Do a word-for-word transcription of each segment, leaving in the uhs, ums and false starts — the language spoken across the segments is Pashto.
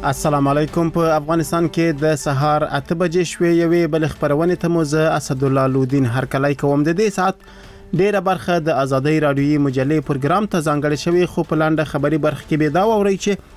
السلام علیکم. په افغانستان کې د سهار اته بجې شوې یوې بل خبرونه ته مو زه اسد الله لودین هرکلی کوم. د دې سات ډیره برخه د آزادۍ رادیویي مجلې پروګرام ته ځانګړې شوی، خو په لاندې خبري برخه کې به دا ووري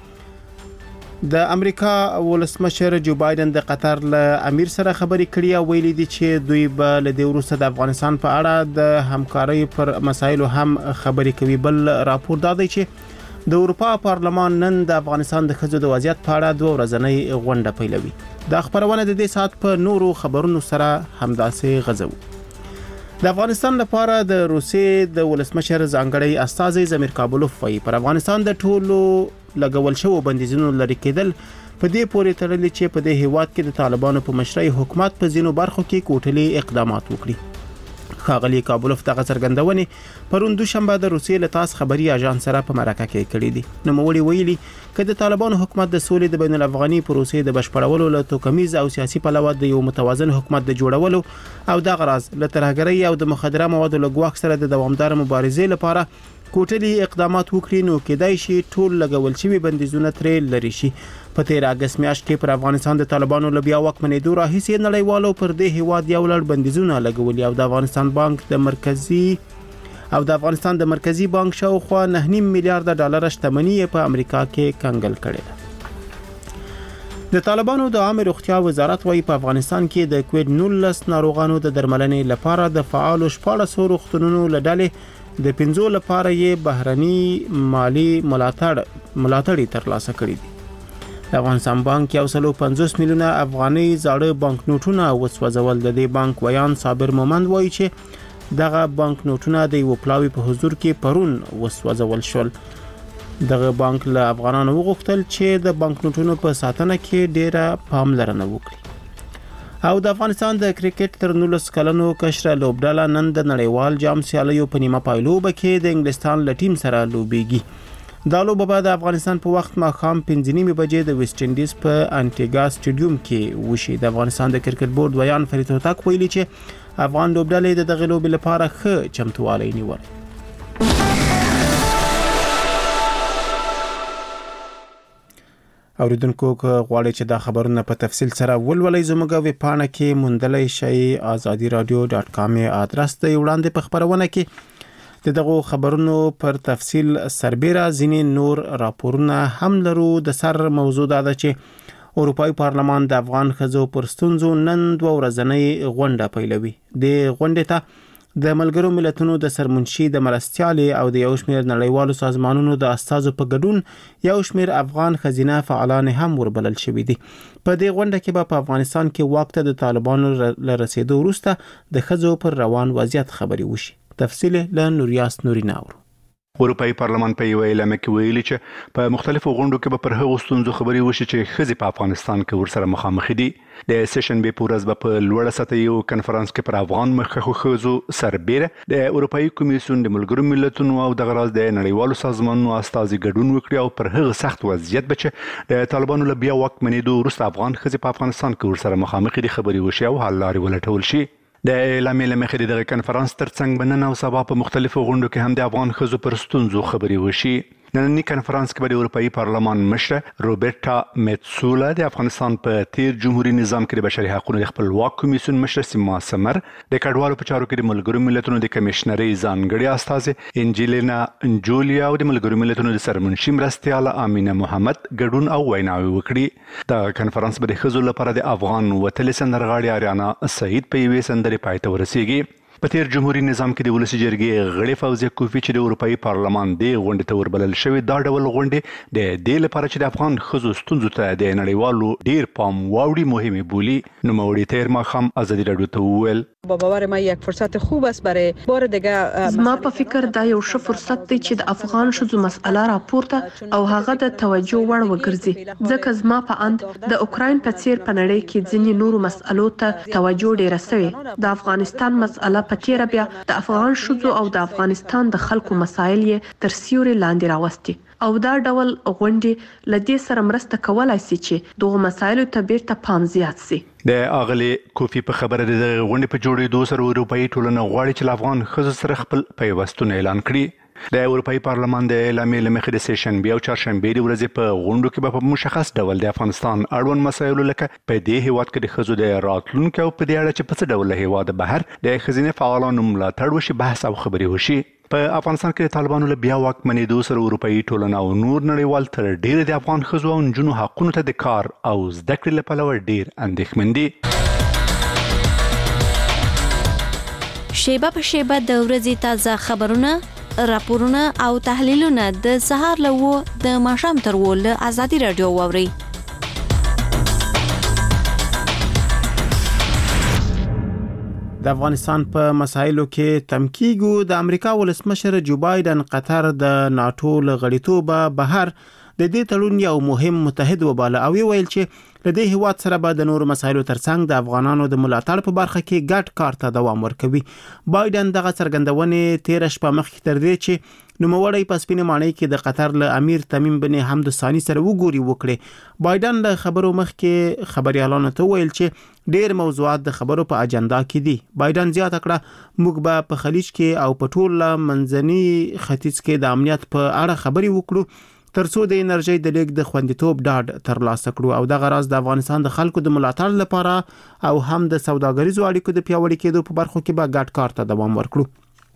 چې د امریکا ولسمشر جو بایدن د قطر له امیر سره خبري کړې او ویلي دي چې دوی به له دې وروسته د افغانستان په اړه د همکارۍ پر مسایلو هم خبري کوي. بل راپور دا دی چې د اروپا پارلمان نن د افغانستان د ښځو د وضعیت په اړه دوه ورځنۍ غونډه پیلوي. دا خبرونه د دې سات په نورو خبرونو سره همداسې غځو. د افغانستان لپاره د روسیې د ولسمشر ځانګړی استازی زمیر کابلوف وايي پر افغانستان د ټولو لګول شوو بندیزونو لري کېدل په دې پورې تړلي چې په دې هیواد کې د طالبانو په مشرۍ حکومت په ځینو برخو کې کوټلي اقدامات وکړي. ښاغلي کابلوف دغه څرګندونې پرون دوشنبه د روسیې له تاس خبري اژانس سره په مرکه کې کړې دي. نوموړي ویلي چې د طالبانو حکومت د سولې د بین الافغاني پروسې د بشپړولو له توکمیز او سیاسي پلوه د یو متوازن حکومت د جوړولو او د غراز له ترهګرۍ او د مخدره موادو له ګواښ سره د دوامدار مبارزې لپاره کوټلي اقدامات وکړي، نو کېدای شي ټول لګول شوي بندیزونه ترې لري شي. په تیر اگست میاشت کې پر افغانستان د طالبانو له بیا واکمنېدو راهیسې نړیوالو پر دې هیواد یو لړ بندیزونه لګولي او د افغانستان بانک د مرکزی او د افغانستان د مرکزی بانک شاوخوا نه نیم میلیارډ ډالر شتمنۍ په امریکا کې کنګل کړې ده. د طالبانو د عامه روغتیا وزارت وايي په افغانستان کې د کووډ نولس ناروغانو د درملنې لپاره د فعال شپاړس روغتونونو له ډلې د پنځو لپاره یې بهرني مالی ملاتړ ملاتړ ترلاسه کړی دي. د افغانستان بانک یو سلو پنځوس میلیونه افغاني زاړه بانک نوټونه وسوځول. د دې بانک ویان صابر مومند وایي چې دغه بانک نوټونه د یو پلاوی په حضور کې پرون وسوځول شول. دغه بانک له افغانانو وغوښتل چې د بانک نوټونو په ساتنه کې ډیره پاملرنه وکړي. او د افغانستان د کرکټ تر نولس کلنو کشره لوبډله نن د نړیوال جام سیالیو په نیمه پایلوبه کې د انګلستان له ټیم سره لوبېږي. دا لوبه به د افغانستان په وخت ماښام پنځه نیمې بجې د ویسټ انډیز په انټیګا سټیډیوم کې وشي. د افغانستان د کرکټ بورډ ویان فرید هوتک ویلي چې افغان لوبډلې د دغه لوبې لپاره ښه چمتووالی نیولی. اوریدونکو که غواړئ چې دا خبرونه په تفصیل سره ولولئ، زموږ ویب پاڼه کې موندلی شئ. آزادي رادیو ډاټ کام آدرس دی. وړاندې په خبرونه کې د دغه خبرونو پر تفصیل سربېره ځینې نور راپورونه هم لرو. د سر موضوع دا ده چې اروپایي پارلمان د افغان ښځو پر ستونزو نن دوه ورځنۍ غونډه پیلوي. د غونډې ته د ملګرو ملتونو د سرمنشي د مرستیالې او د یو شمېر نړیوالو سازمانونو د استازو په ګډون یو شمېر افغان ښځینه فعالان هم وربلل شوي دي. په دې غونډه کې به په افغانستان کې واک ته د طالبانو له رسېدو وروسته د ښځو پر روان وضعیت خبرې وشي. تفصیل له نوریاس نوري ناورو. اروپایي پارلمان په یو اعلامیه کې ویلي چې په مختلفو غونډو کې به پر هغو ستونزو خبرې وشي چې ښځې په افغانستان کې ورسره مخامخ دي. د سیشن به په ورځ به په لوړه سطحه یو کنفرانس کې پر افغان مخکښو ښځو سربېره د اروپایي کمیسیون د ملګرو ملتونو او دغه راز د نړیوالو سازمانونو استازي ګډون وکړي او پر هغه سخت وضعیت به چې د طالبانو له بیا واکمنېدو وروسته افغان ښځې په افغانستان کې ورسره مخامخ دي خبرې وشي او حل لارې ولټول شي. د اعلامیې له مخې دغه کنفرانس ترڅنګ به نن او سبا په مختلفو غونډو کې هم د افغان ښځو پر ستونزو خبرې وشي. نننی کنفرانس کې به د اروپایي پارلمان مشره روبرټا میتسولا، د افغانستان په تیر جمهوریت نظام کې د بشري حقوقو د خپلواک کمیسیون مشره سیما سمر، د کډوالو په چارو کې د ملګرو ملتونو د کمیشنرۍ ځانګړي استازي انجلینا انجولیا او د ملګرو ملتونو د سرمنشي مرستیاله امینه محمد ګډون او ویناوي وکړي. د کنفرانس به د ښځو لپاره د افغان وتلې سندرغاړې اریانا سعید په یوې سندرې پای ته ورسیږي. په تیر جمهوریت نظام کې د ولسي جرګې غړي فوزیه کوفی چې د اروپایي پارلمان د غونډې ته وربلل شوی، دا ډول غونډې د دې لپاره چې د افغان ښځو ستونزو ته د نړیوالو ډیر پام واوړي مهمه بولی. نوموړي تیر ماښام آزادي رادیو ته وویل با باور ما یک فرصت خوب است برای بار دیگه. زما په فکر دا یو ښه فرصت دی چې د افغان ښځو مسأله راپورته او هغه د توجه وړ وګرځي، ځکه زما په اند د اوکراین په څیر په نړۍ کې ځینې نورو مسألو ته توجه ډیره شوې. د افغانستان مسأله په تیر بیا د افغان ښځو او د افغانستان د خلکو مسایل یې تر سیوري لاندې راوستي او دا ډول غونډې له دې سره مرسته کولای شي چې دغه مسایلو ته بیرته پام زیات شي. د اغلی کوفی په خبره د غونډې په جوړېدو سره اروپایي ټولنه غواړي چې افغان ښځو سره خپل پیوستون اعلان کړي. د اروپאי پارلمان د اعلامیې لمخې د سیشن بیا او چهارشنبه د ورځې په غونډو کې په مشخص ډول د افغانستان اړوند مسایلو لکه په دې هیواد کې د ښځو د راتلونکو په دې اړه چې په څه ډول هیواد بهر د ښځینه فعالانو ملاتړ وشي بحث او خبرې وشي. په افغانستان کې د طالبانو له بیا واکمنېدو سره اروپאי ټولنه او نور نړیوال تر ډیره د افغان ښځو او نجونو حقونو ته د کار او زده کړې له پلوه ډیر اندېښمن دي. شیبه په شیبه د ورځې تازه خبرونه، راپورونه او تحلیلونه د سهار له و د ماښام تر و له ازادي رادیو واورئ. د افغانستان په مسایلو کې تمکیګو د امریکا ولسمشر جو بایدن قطر د ناتو له غړیتوبه بهر د دې تړون یو مهم متحد وباله او ویل چې د دې هیواد سره به د نورو مسایلو ترڅنګ د افغانانو د ملاتړ په برخه کې ګډ کار ته دوام ورکوي. بایدن دغه څرګندونې تیر شپه مخکې تر دې چې نوموړی په سپینه ماڼۍ کې د قطر له امیر تمیم بن حمد ثانی سره وګوري وکړي. بایدن له خبرو مخکې خبريالانو ته ویل چې ډېر موضوعات د خبرو په اجنډا کې دي. بایدن زیاته کړه موږ به په خلیج کې او په ټول منځني ختیځ کې د امنیت په اړه خبرې وکړو ترڅو د انرژي د لیک د خوندیتوب ډاډ ترلاسه کړو او دغه راز د افغانستان د خلکو د ملاتړ لپاره او هم د سوداګریزو اړیکو د پیاوړي کېدو په برخو کې به ګډ کار ته دوام ورکړو.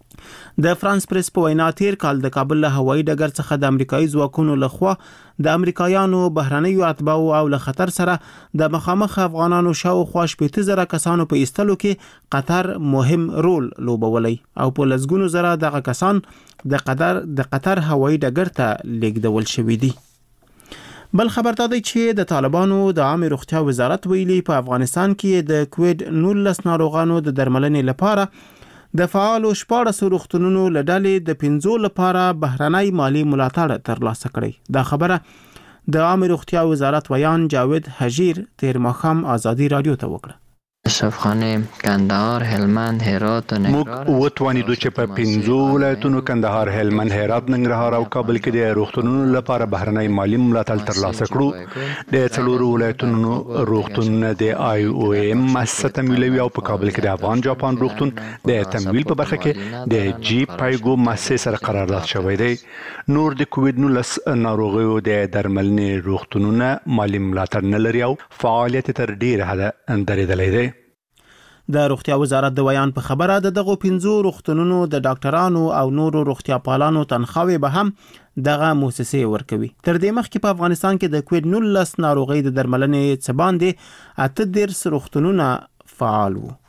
د فرانس پریس په وینا تیر کال د کابل له هوایي ډګر څخه د امریکایي ځواکونو لخوا د امریکایانو بهرنیو اتباعو او له خطر سره د مخامخ افغانانو شاوخوا شپږ زره کسانو په ایستلو کې قطر مهم رول لوبولی او په لسګونو زره دغه کسان د قطر د قطر هوایي ډګر ته لیږدول شوي دي. بل خبر دا دی چې د طالبانو د عامه روغتیا وزارت ویلي په افغانستان کې د کووډ نولس ناروغانو د درملنې لپاره د فعالو شپاړسو روغتونونو له ډلې د پنځو لپاره بهرنۍ مالی ملاتړ ترلاسه کړی. دا خبره د عامه روغتیا وزارت ویان جاوید حجیر تیر ماښام ازادي رادیو ته وکړه. اشرف خانه، کندهار، هلمند، هرات و ننګرهار موږ وتوانیدو چې په پنځو ولایتونو کندهار، هلمند، هرات، ننګرهار او کابل کې د روغتونونو لپاره بهرنۍ مالی ملاتړ ترلاسه کړو. د څلورو ولایتونو روغتونونه د آی او ایم مؤسسه تمویلوي او په کابل کې د افغان جاپان روغتون د تمویل په برخه کې د جی پایګو مؤسسه سره قرارداد شوی دی. نور د کووډ نولس ناروغیو د درملنې روغتونونه مالی ملاتړ نه لري او فعالیت تر ډیره حده درېدلی دی. د روغتیا وزارت د ویان په خبره د دغه پنځو روغتونونو د ډاکټرانو او نورو روغتیا پالانو تنخواوي به هم دغه مؤسسې ورکوي. تر دې مخکې په افغانستان کې د کووډ نولس ناروغي د درملنې څخه باندې اته دیرش روغتونونه فعال وو.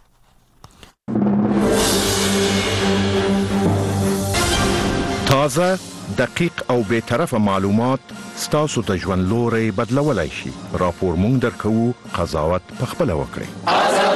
تازه، دقیق او بے طرفه معلومات ستاسو ته ژوند لوري بدلولای شي. راپور مونږ درکو، قضاوت پخپله وکړئ.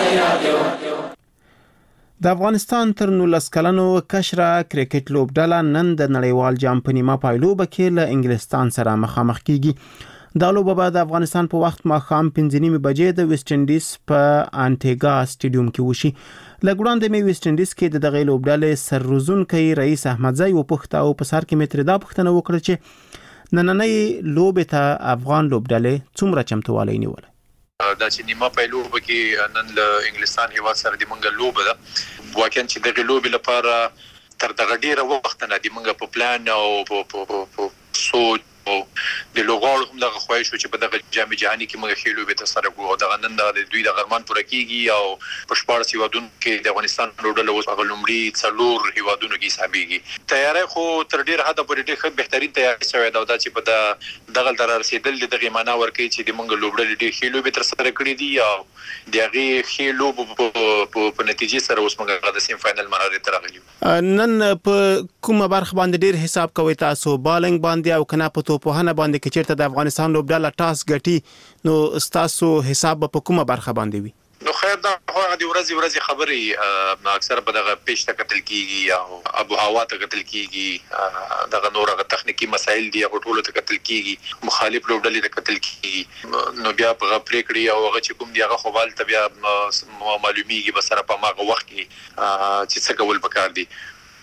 د افغانستان تر نولس کلنو کشره کرکټ لوبډله نن د نړیوال جام په نیمه پایلوبه کې له انګلستان سره مخامخ کیږي. دا لوبه به د افغانستان په وخت ماښام پنځه نیمې بجې د ویسټ انډیز په انټیګا سټیډیوم کې وشي. لګوړاندې مې ویسټ انډیز کې د دغه لوبډلې سرروزونکي رئیس احمدزی وپوښتنه او په سر کې مې ترې دا پوښتنه وکړه چې نننۍ لوبې ته افغان لوبډلې څومره چمتووالی نیولی. دا چې نیمه پایلوبه کې نن له انګلستان هیواد سره د منګه لوبه ده. واقعا چې دغه لوبې لپاره تر دغه ډیره وخت نه د منګه په پلان او په سوچ او د لوغړو هم دغه خوښ شو چې په دغه جام جهاني کې موږ خېلو به تاسو راغو او دغه نن د دوی د غرمان پوره کیږي او په شپږ هیوادونو کې د افغانستان روډل اوس هغه لومړی څلور هیوادونو کې حسابيږي. تیاری خو تر ډیر حد پورې ډیر بهترین تیاری شوی دا چې په دغه تر رسیدل دغه معنا ورکړي چې د موږ لوبډل ډیر خېلو به تر سره کړی دي او دغه خېلو په نتیجې سره اوس موږ د سیم فائنل مرحله ته راغلي. نن په کومه برخه باندې ډیر حساب کوي تاسو؟ بالنګ باندې او کنه په توپوهنه باندې کې چیرته د افغانستان لوبډله ټاس ګټي نو تاسو حساب په کومه برخه باندې وي؟ نو خیر دا هغه د ورځې ورځې خبرې اکثر په دغه پیش ته قتل کیږي او ابو هوا ته قتل کیږي، دغه نور هغه تخنیکی مسایل دي هغه ټول ته قتل کیږي، مخالف لوبډلې ته قتل کیږي. نو بیا په پریکړې او هغه چې کوم دی هغه خوال ته بیا معلومیږي بسره په ماغه وخت کې چې څه کول پکار دي.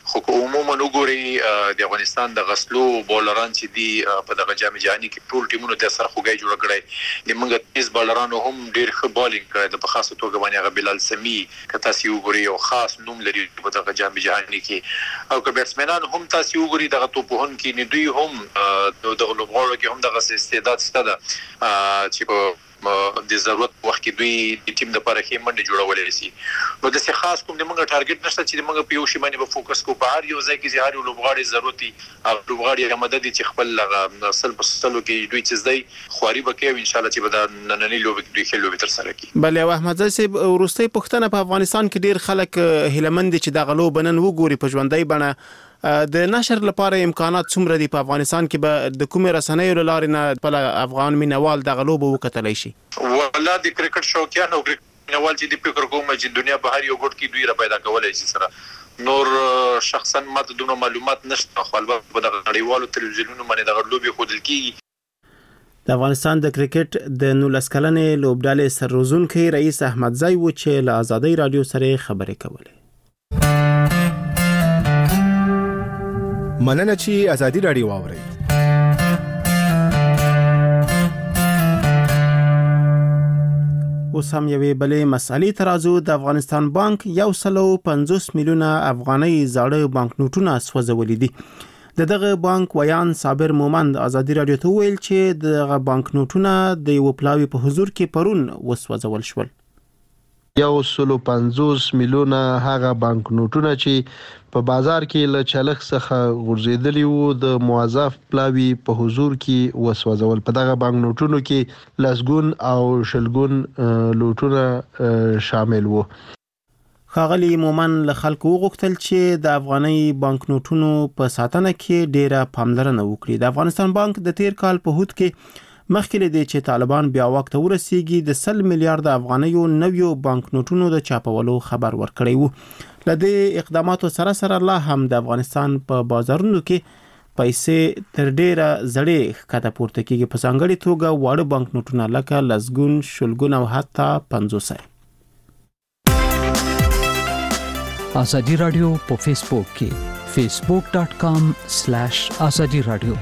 خو عموما وګوري د افغانستان د غسلو بولران چې دی په دغه جام جهاني کې ټول ټیمونو د سر خوګي جوړ کړي د موږ تیز بولرانو هم ډیر ښه بالینګ کړی د خاصه توګه باندې غ بلال سمی کته سی وګوري او خاص نوم لري په دغه جام جهاني کې او که بیټسمنان هم تاسو وګوري دغه توپون کې نه دوی هم دغه لوبغاړو کې هم دغه استعداد ستده چې په د ضرورت وخت کې دوی د ټیم لپاره کې منډه جوړولای شي نو د څه خاص کوم د موږ ټارګټ نشته چې موږ په یو شی باندې به فوکس کوو په هر یو ځای کې هر یو لوبغاړي ضرورتي او لوبغاړي مدد چې خپل لغه سل په سلو کې دوی چې زدي خواري وکړي ان شاء الله چې به د نننۍ لوب کې دوی خل لوب تر سره کوي. بل یو احمد زاهد صاحب ورستۍ پښتنه په افغانستان کې ډیر خلک هیلمند چې د غلو بنن وګوري په ژوندۍ بڼه د نشر لپاره امکانات څومره دي په افغانستان کې به د کومې رسنیو لارې نه په افغان مینوال د غلو به وکتلای شي؟ والله د کرکټ شوقیان او کرکټ مینوال چې د فکر کوم چې دنیا په هر یو ګډ کې دوی را پیدا کولای شي سره نور شخصا ماته دونه معلومات نشته خو البته په دغه نړیوالو تلویزیونونو باندې دغه لوبي خودل کیږي. د افغانستان د کرکټ د نولس کلنې لوبډالې سرروزونکي رئیس احمد زای و چې له آزادۍ رادیو سره خبرې کولې. مننه چې آزادۍ رادیو واورئ. اوس هم یوې بلې مسالې ترازو د افغانستان بانک یو سلو پنځوس میلیونه افغانۍ زاړه بانک نوټونه سوځولي دي. د دغه بانک ویان صابر مومند آزادۍ رادیو ته ویل چې دغه بانک نوټونه د یو پلاوی په حضور کې پرون وسوځول شول. یو سلو پنځوس میلیونه هغه بانک نوټونه چې په بازار کې له چلخ څخه غورځېدلي وو د موظف پلاوی په حضور کې وسوځول. په دغه بانک نوټونو کې لسګون او شلګون لوټونه شامل وو. ښاغلي مومن له خلکو وغوښتل چې د افغاني بانک نوټونو په ساتنه کې ډیره پاملرنه وکړي. د افغانستان بانک د تیر کال په هوت کې مخکې لدی چې طالبان بیا وخت ورسیږي د سل میلیارډ افغانیو نویو بانک نوټونو د چاپولو خبر ورکړی وو. لدی اقداماتو سره سره لا هم د افغانستان په بازارونو کې پیسې تر ډیره زړې ښکته پورته کیږي، په ځانګړي توګه واړه بانک نوټونه لکه لسګون، شلګون او حتی پنځوسه. آزادی رادیو په فیسبوک کې فیسبوک ډاٹ کام سلیش آزادی رادیو.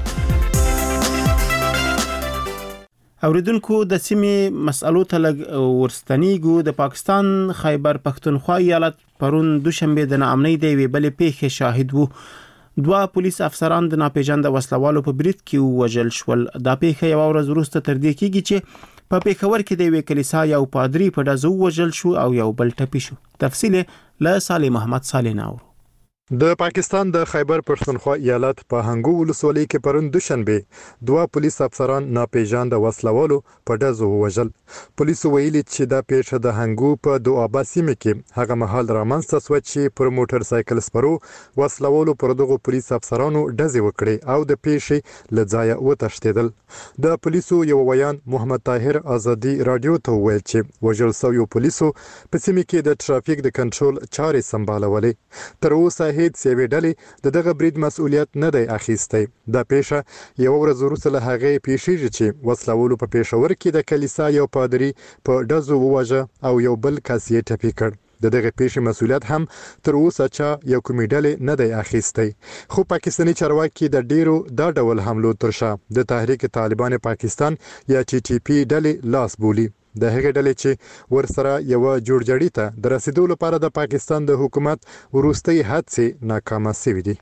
اوریدونکو د سیمې مسالو ته لګ ورستنیګو. د پاکستان خیبر پښتونخوا ایالت پرون دوشنبه د ناامنۍ د وی بلې پیښې شاهد وو. دوه پولیس افسران د ناپېژاند وسلوالو په برید کې وژل شول. دا پیښه یو ورځ وروسته تر دې کېږي چې په پېښور کې د وی کلیسا یو پادری په ډزو وژل شو او یو بل ټپي شو. تفصیل له صالح محمد صالح ناور. د پاکستان د خیبر پښتونخوا ایالت په هنګو ولسوالۍ کې پرون دوشنبه دوه پولیس افسران ناپېژاند وسلوالو په ډزو وژل. پولیسو ویلي چې دا پیښه د هنګو په دوابا سیمه کې هغه مهال رامنځته شوه چې پر موټر سایکل سپرو وسلوالو پر دغه پولیس افسرانو ډزې وکړې او د پیښې له ځایه وتښتېدل. د پولیسو یو ویان محمد طاهر آزادي رادیو ته ویل چې وژل شویو پولیسو په سیمه کې د ټرافیک د کنټرول چارې سمبالولې. تر اوسه هیڅ سیوی ډلې د دغه برید مسؤلیت نه دی اخیستی. دا پیښه یو ورځ وروسته له هغې پیښیږي چې وسلوالو په پېښور کې د کلیسا یو پادری په ډزو وواژه او یو بل کس یې ټپي کړ. د دغه پیښې مسؤلیت هم تر اوسه چا یو کومې ډلې نه دی اخیستی. خو پاکستاني چارواکي د ډیرو دا ډول حملو تر شا د تحریک طالبان پاکستان یا ټي ټي پی ډلې لاس بولي. د هغې ډلې چې ورسره یو جوړجاړي ته د رسیدو لپاره د پاکستان د حکومت وروستۍ هڅې ناکامه شوې دي.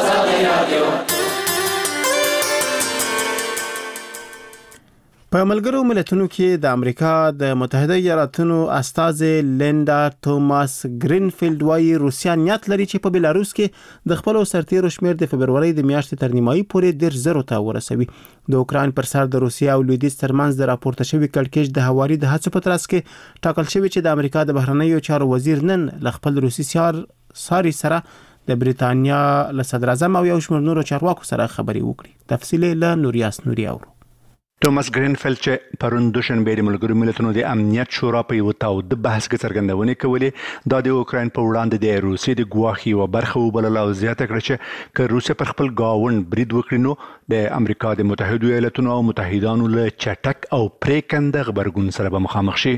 په ملګرو ملتونو کې د امریکا د متحده ایالاتونو استازي لیندا توماس گرینفیلد وايي روسیا نیت لري چې په بلاروس کې د خپل سرتیرو شمیر د فبرवरी د میاشتې تر نیمایي پورې ډیر زرو ته ورسوي. د اوکراین پر سر د روسیا او لویدیځ ترمنځ د راپورته شوی کړکېچ د هواري د هڅو په ترڅ کې ټاکل شوی چې د امریکا د بهرنیو چارو وزیر نن ل خپل روسي سیار ساري سره د بریتانیا له صدر اعظم او یو شمېر نورو چارواکو سره خبرې وکړي. تفصیل له نوریاس نوري اورو. توماس گرینفیلد چې پرون دوشنبه د ملګرو ملتونو د امنیت شورا په یو تاوده بحث کې څرګندونه کولې دا د اوکراین په وړاندې د روسي د ګواښي او برخه وبلل او زیاته کړه چې که روسیا پر خپل گاوند برید وکړي نو د امریکا د متحده ایالاتونو او متحدانو له چټک او پریکنده غبرګون سره به مخامخ شي.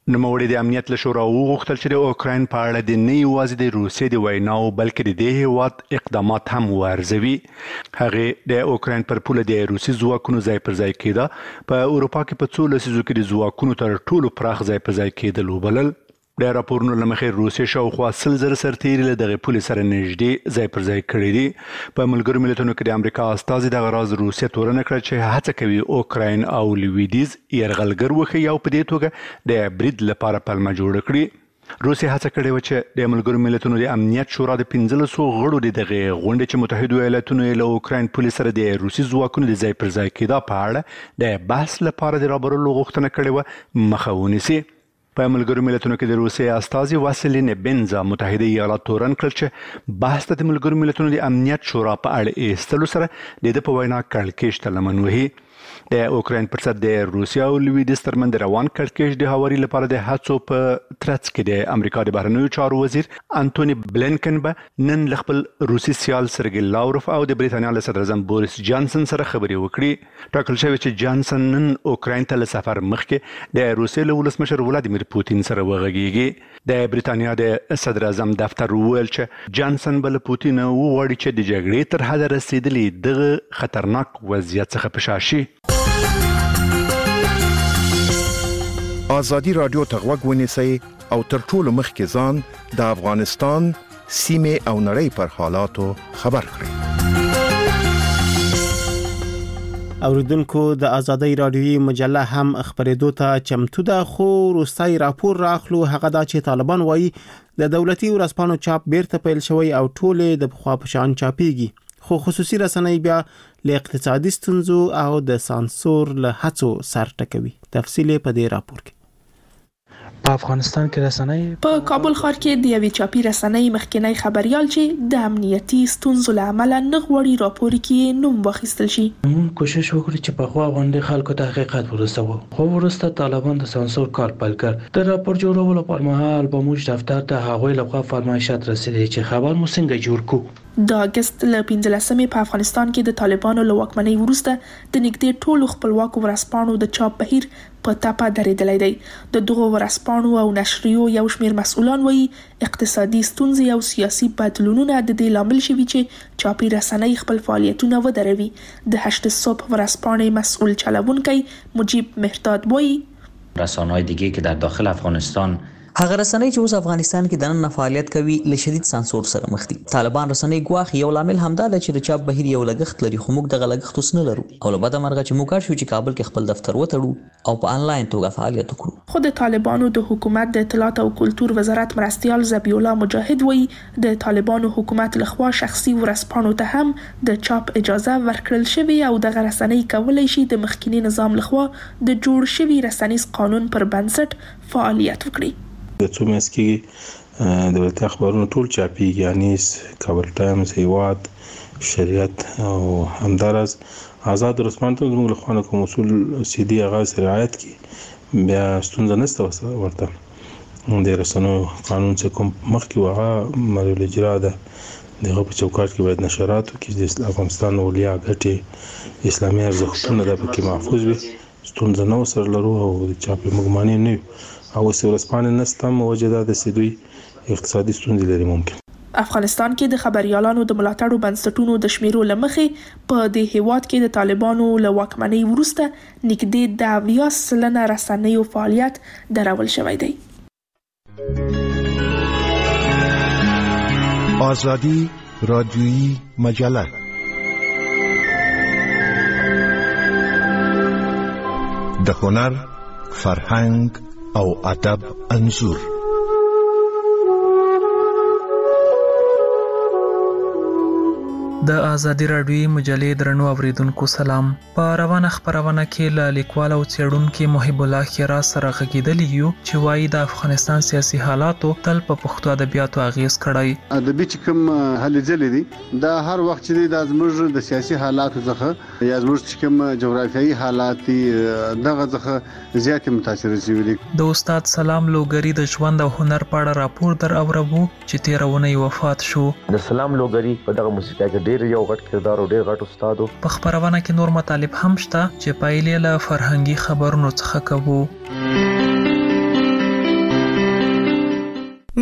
نوموړي د امنیت له شورا وغوښتل چې د اوکراین په اړه د نه یوازې د روسیې د ویناو بلکې د دې هیواد اقدامات هم وارزوي. هغه د اوکراین پر پوله د روسي ځواکونو ځای پر ځای کېده په اروپا کې په څو لسیزو کې د ځواکونو تر ټولو پراخ ځای پر ځای کېدل وبلل. د راپورونو له مخې روسیې شاوخوا سل زره سرتیري له دغه پولې سره نږدې ځای پر ځای کړي دي. په ملګرو ملتونو کې د امریکا استازي دغه راز روسیې تورنه کړه چې هڅه کوي اوکراین او لویدیز یرغلګر وښیي او په دې توګه د برید لپاره پلمه جوړه کړي. روسیې هڅه کړې و چې د ملګرو ملتونو د امنیت شورا د پنځلسو غړو د دغه غونډې چې متحده ایالاتونو له اوکراین پولې سره د روسي ځواکونو د ځای پر ځای کېدا په اړه د بحث لپاره د رابرلو غوښتنه کړې و مخه ونیسي. په ملګرو ملتونو کې د روسیې استازي واسیلی نیبنزا متحده ایالات تورن کړ چې بحث د ملګرو ملتونو د امنیت شورا په اړه ایستلو سره د دې په وینا کړکېچ ته لمن وهي. د اوکراین پر ضد د روسیا او لویدیز ترمنځ د روان کړکېچ د هواري لپاره د هڅو په ترڅ کې د امریکا د بهرنیو چارو وزیر انټونی بلینکن به نن له خپل روسي سیال سرګی لاوروف او د بریتانیا له صدر اعظم بوریس جانسن سره خبرې وکړي. ټاکل شوی چې جانسن نن اوکراین ته له سفر مخکې د روسیې له ولسمشر ولادیمیر پوتین سره وغږیږي. د بریتانیا د صدر اعظم دفتر وویل چې جانسن بل پوتین وغواړي چې د جګړې تر حده رسیدلي دغه خطرناک وضعیت څخه په شا شي. ازادي رادیو ته غوږ ونیسئ او تر ټولو مخکې ځان د افغانستان سیمې او نړۍ پر حالاتو خبر کړئ. اوریدونکو د ازادي رادیوي مجله هم خبرېدو ته چمتو ده، خو روستای راپور راخلو هغه دا چې طالبان وایي د دولتي ورځپاڼو چاپ بیرته پیل شوی او ټولې د پخوا په شان چاپیږي، خو خصوصي رسنۍ بیا له اقتصادي ستونزو او د سانسور له هڅو سر ټکوي. تفصیل په دې راپور کې. په افغانستان کې رسنۍ په کابل ښار کې د یوې چاپی رسنۍ مخکنی خبريال چې د امنیتي ستونزو له امله نه غوړي راپور کې نوم واخیستل شي. موږ کوشش وکړو چې په خوا غونډې خلکو ته حقیقت ورسوو، خو وروسته طالبان د سانسور کار پیل کړ. د راپور جوړولو پر مهال به موږ دفتر ته هغوی لخوا فرمایشات رسیدي چې خبر مو څنګه جوړ کو. د اگست له پنځلسمې په افغانستان کې د طالبانو له واکمنۍ وروسته د نږدې ټولو خپلواکو ورځپاڼو د چاپ بهیر په تاپه درېدلی دی. د دغو ورځپاڼو او نشریو یو شمېر مسؤلان وایي اقتصادي ستونزې او سیاسي بدلونونه د دې لامل شوي چې چاپي رسنۍ خپل فعالیتونه ودروي. د هشت صبح ورځپاڼې مسؤل چلوونکی مجیب مهرداد وایي رسانه‌های دیگه که در داخل افغانستان هغه رسنۍ چې اوس افغانستان کې د نن فعالیت کوي له شدید سانسور سره مخ دي. طالبان رسنۍ ګواخ یو لامل همدا ده چې د چاپ بهیر یو لګښت لري، خو موږ دغه لګښت اوس نه لرو او له بده مرغه چې موږ کار شو چې کابل کې خپل دفتر وتړو او په انلاین توګه فعالیت وکړو. خو د طالبانو د حکومت د اطلاعات او کلتور وزارت مرستیال ذبیح الله مجاهد وایي د طالبانو حکومت لخوا شخصي ورځپاڼو ته هم د چاپ اجازه ورکړل شوې او دغه رسنۍ کولای شي د مخکنی نظام لخوا د جوړ شوي رسنیز قانون پر بنسټ فعالیت وکړي. د څو میاشتې کې دولتي اخبارونو ټول چاپیږي، یعنی کابل ټایمز، هیواد، شریعت او همدارس آزاد رسمانه ته موږ له خوا کوم اصول سیدي اغاز رعایت کی بیا ستونزه نشته ورته. د رسنیو قانون چې کوم مخکې وغه مرحله اجرا ده دغه په چوکاټ کې باید نشراتو کې د افغانستان اولیا ګټي اسلامي ارزښتونه د پکې محفوظ وي. ستونزه نو سره لرو او د چاپي مګمانې نه او ورسپانې نستم وجدا د سیدوی اقتصادي ستونزې لري. ممکن افغانستان کې د خبريالانو د ملاتړو بنسټونو د شمیرو لمخې په دې هیواد کې د طالبانو له واکمنۍ وروسته نږدې د اویا سلنه رسنیو فعالیت درول شوی دی. آزادی رادیویی مجله د هنر، فرهنګ او ادب انځور. د ازادي رادیوي مجلې درنو اوریدونکو سلام. په روانه خبرونه کې له لیکوال او څېړونکو محب الله خیرات سره غږیدلی یو چې وایي د افغانستان سیاسي حالاتو تل په پښتو ادبیاتو اغیز کړی. ادبي چې کوم هلې ځلې دي دا هر وخت چې د زموږ د سیاسي حالاتو څخه یا زموږ چې کوم جغرافیایي حالات دي دغه څخه زیات متاثر شوي دي. د استاد سلام لوګری د ژوند او هنر په اړه راپور در اورو چې تیرونه وفات شو. د سلام لوګری په دغه موسیقۍ کې ډېر یو غټ کردار او ډېر غټ استاد. په خبرونه کې نور مطالب هم شته چې پایلې له فرهنګي خبرونو څخه کوو.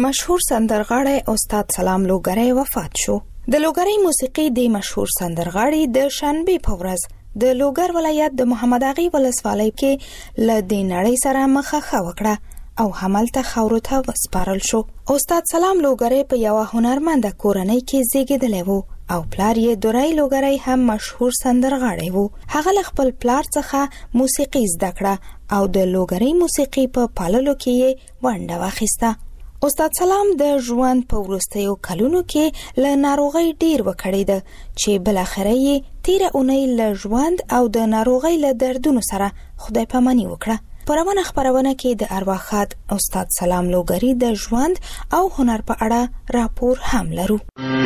مشهور سندرغاړی استاد سلام لوګری وفات شو. د لوګری موسیقي د مشهور سندرغاړي د شنبه په ورځ د لوګر ولایت د محمد اغي ولسوالۍ کې ل د نړۍ سره مخه وکړه او همالته خاورو ته وسپارل شو. استاد سلام لوګری په یو هنرمند کورنۍ کې زیږیدلی وو او پلار یې دورای لوګری هم مشهور سندرغاړی وو. هغه خپل پلار څخه موسیقي زده کړه او د لوګری موسیقي په پاللو کې ونډه واخیسته. استاد سلام د ژوند په وروستیو کلونو کې له ناروغۍ ډیر وکړید چې بل اخر یې تیر اونۍ له ژوند او د ناروغۍ له دردونو سره خدای پاماني وکړه. پرونه خبرونه کې د ارواخات استاد سلام لوګری د ژوند او هنر په اړه راپور هم لرو.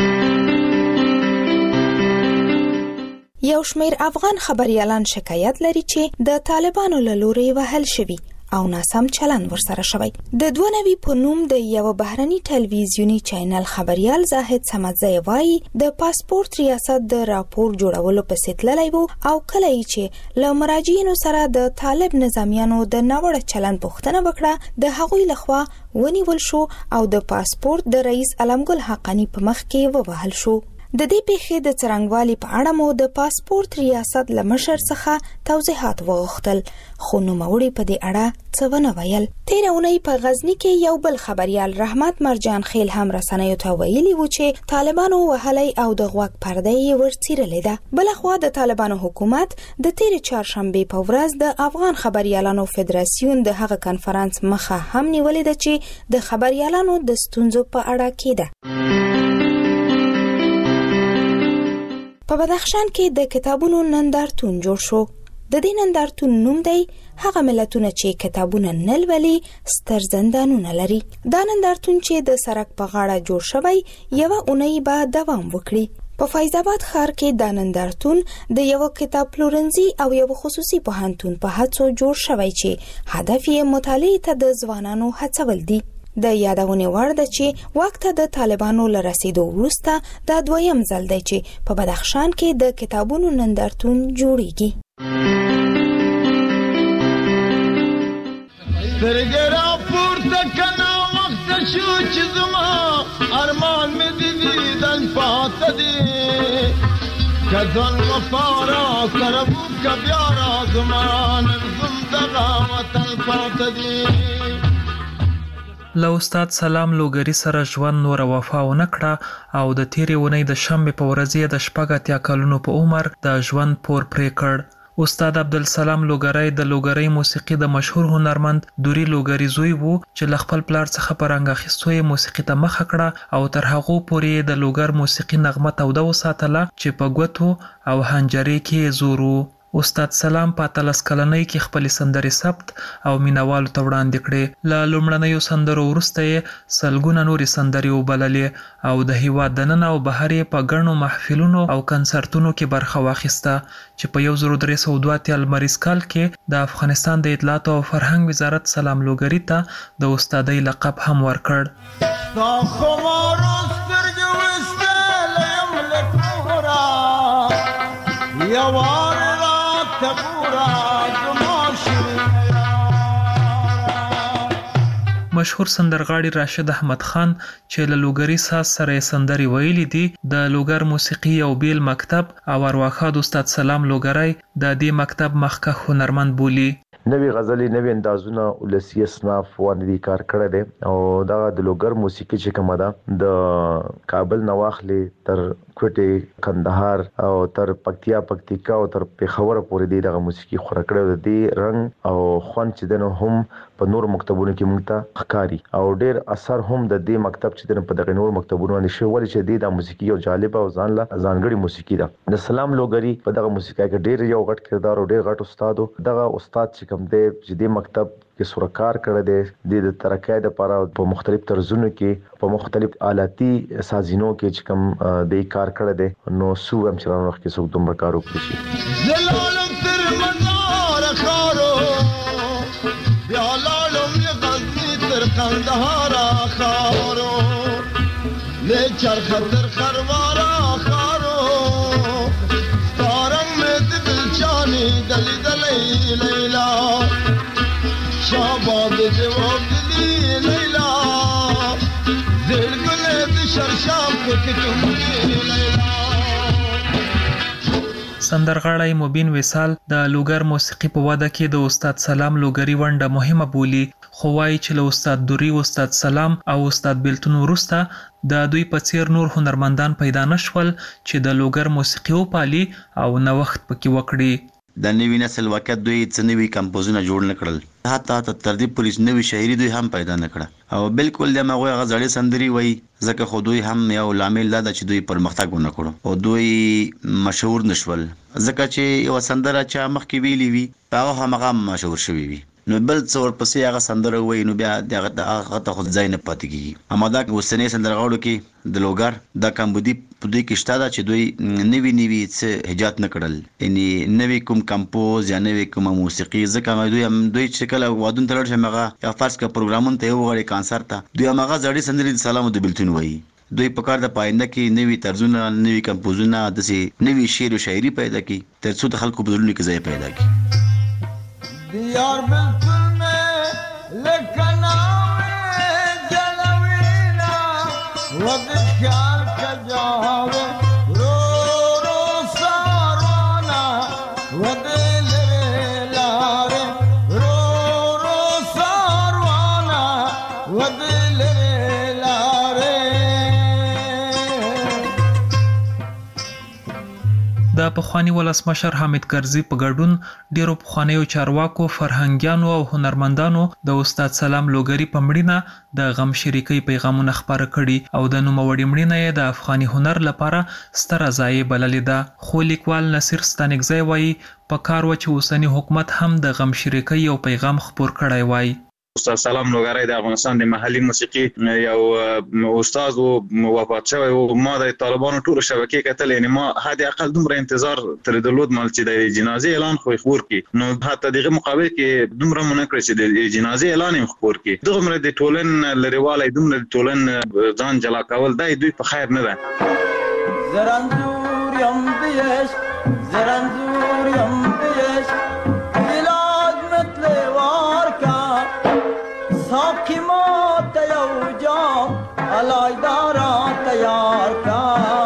یو شمیر افغان خبريالان شکایت لري چې د طالبانو له لوري وهل شوی او ناسم چلند ورسره شوی. د دوه نوي په نوم د یو بهرني ټلویزیونی چینل خبريال زاهد سمدزی وایي د پاسپورت ریاست د راپور جوړولو په ستللی وو او کله چې له مراجعینو سره د طالب نظامیانو د ناوړه چلند پوښتنه وکړه د هغوی لخوا ونیول شو او د پاسپورت د رئیس علمګل حقانی په مخ کې ووهل شو. د دې پیښې د څرنګوالي په اړه مو د پاسپورت ریاست له مشر څخه توضیحات وغوښتل خو نوموړي په دې اړه څه ونه ویل. تېره اونۍ په غزني کې یو بل خبريال رحمت مرجان خیل هم رسنیو ته ویلي و چې طالبانو وهلی او د غوږ پرده یې ورڅیرلې ده. بلخوا د طالبانو حکومت د تېرې چهارشنبې په ورځ د افغان خبريالانو فدراسیون د هغه کنفرانس مخه هم نیولې ده چې د خبريالانو د ستونزو په اړه کېده. په بدخشان کې د کتابونو نندارتون جوړ شو. د دې نندارتون نوم دی هغه ملتونه چې کتابونه نه لولي ستر زندانونه لري. دا نندارتون چې د سړک په غاړه جوړ شوی یوه اونۍ به دوام وکړي. په فیض آباد ښار کې دا نندارتون د یو کتاب پلورنځي او یو خصوصي پوهنتون په هڅو جوړ شوی چې هدف یې مطالعې ته د ځوانانو هڅول دي. د یادونې وړ ده چې وخت د طالبانو له رسیدو وروسته دا دویم ځل دی چې په بدخشان کې د کتابونو نندارتون جوړیږي. سترګې راپورته کړه وخت شو چې زما ارمان مې د دیدن پاته دي که ځان وفاره سره وکړه بیا راځما نن زم دغه وطن پاته دي. له استاد سلام لوګری سره ژوند نور وفا ونه کړه او د تیرې ونې د شنبې په ورځ د شپږ اتیا کلونو په عمر د ژوند پور پرې کړ. استاد عبدالسلام لوګری د لوګری موسیقي د مشهور هنرمند دوري لوګری زوی وو چې له خپل پلار څخه په رنګ اخیستو یې موسیقي ته مخه کړه او تر هغو پورې د لوګر موسیقي نغمه توده وساتله چې په ګوتو او حنجرې کې زور وو. استاد سلام په اتلس کلنۍ کې خپلې سندرې ثبت او مینوالو ته وړاندې کړې. له لومړنیو سندرو وروسته یې سلګونه نورې سندرې وبللې او د هیواد دننه او بهر یې په ګڼو محفلونو او کنسرتونو کې برخه واخیسته چې په یو زر درې سوه دوه اتیا لمریز کال کې د افغانستان د اطلاعاتو او فرهنګ وزارت سلام لوګری ته د استادۍ لقب هم ورکړ. مشهور سندرغاړي راشد احمد خان چې له لوګری ساز سره سندري ویلي دي د لوګر موسیقي او بیل مکتب او ارواخاد استاد سلام لوګری د دې مکتب مخکښ هنرمند بولی. نوې غزلې نوې اندازونه ولسی اصناف باندې کار کړی دی او دا د لوګر موسیقي چې کومه ده د کابل نه واخلې تر کوټې کندهار او تر پکتیا پکتیکا او تر پیښور پورې دی دغه موسیقي خوره کړی د دې رنګ او خوند چې دنه هم په نور مکتبونو کې موږ ته ښکاري او ډېر اثر هم د دې مکتب چې دنه په دغه نور مکتبونو باندې شوی ولې چې د موسیقي یو جالب او ځان له ځانګړي موسیقي ده. د سلام لوګری په دغه موسیقي کې ډېر یو غټ کردار او ډېر غټ استاد دغه استاد چې کوم دی چې د مکتب کې سورکار کړی دی د ترقۍ لپاره په مختلف طرزونو کې په مختلف آلاتي سازینو کې چې کوم د کار کړی دی نو سو هم چې راوخت کې څوک دومره کار وکړي شي. زلالم تر مزار خارو بیا لالم غزنی تر قندهار خارو لچر خطر خروارا خارو ستارنگ میں دل چانی دلی دلی لیلا شاباد جواب دلی لیلا سندرغاړی مبین وصال د لوګر موسیقي په واده کې د استاد سلام لوګری ونډه مهمه بولی، خو وايي چې له استاد دوری، استاد سلام او استاد بیلتون وروسته د دوی په څیر نور هنرمندان پیدا نشول چې د لوګر موسیقي وپالي او نوښت پکې وکړي. د نوی نسل وخت دوی څه نوی کمپوزونه جوړ نکړل، حتی تر دې پولیس نوی شاعري دوی هم پیدا نکړه او بالکل د مغوی غزړې سندري وای، ځکه خو دوی هم یو لامل دا چې دوی پرمختګ ونکړو او دوی مشهور نشول، ځکه چې یو سندره چې مخکې ویلي وي هغه هم مشهور شوی وي، نو بل څور پسې هغه سندره وای نو بیا دغه ته خو ځای نه پاتې کیږي. اما دا اوسنۍ سندرغاړو کې د لوګر د کمبودي په دوی کې شته دا چې دوی نوی نوی څه ایجاد نکړل، یعنی نوی کوم کمپوز یا نوی کوم موسیقي، ځکه دوی هم دوی چې کله وادون ته لړ شمغه یا فرض کا پروګرامونه ته وغړي کانسرت ته دوی هغه ځړې سندري د سلام د بیلتون وای، دوی په کار د پاینده کې نوی طرزونه، نوی کمپوزونه، دسي نوی شعر او شاعري پیدا کی تر څو د خلکو په زړونو کې ځای پیدا کی. دیار بالکل میں لکناوے جلوینا وقت خیال کا جاوے رو رو سارونا ودل لارے رو رو سارونا ودل لارے. د پخوانی ولسمشر حامد کرزي په ګډون ډیرو پخوانیو چارواکو، فرهنګیانو او هنرمندانو د استاد سلام لوګری په مړینه د غم شریکۍ پیغامونه خپاره کړي او د نوموړي مړینه یې د افغاني هنر لپاره ستره ضایعه بللې ده. خو لیکوال نصیر ستانکزی وایي په کار و چې اوسنی حکومت هم د غم شریکۍ یو پیغام خپور کړی وای. استاد سلام لوګری د افغانستان د محلي موسیقي یو استاد او وفات شوی او ما د طالبانو ټول شبکې کتل، یعنی ما حد اقل دومره انتظار تر درلود مال چې د جنازې اعلان خو خبر کی، نو حتی دغه مقابل کې دومره مونږ کړی چې د جنازې اعلان هم خبر کی، دومره د ټولن لريواله دومره د ټولن ځان جلا کول د دوی په خیر نه ده. زرنزور یم بیش زرنزور یم بیش علاج مثل وار کا ساقی ما تیو جام علای دارا تیار کا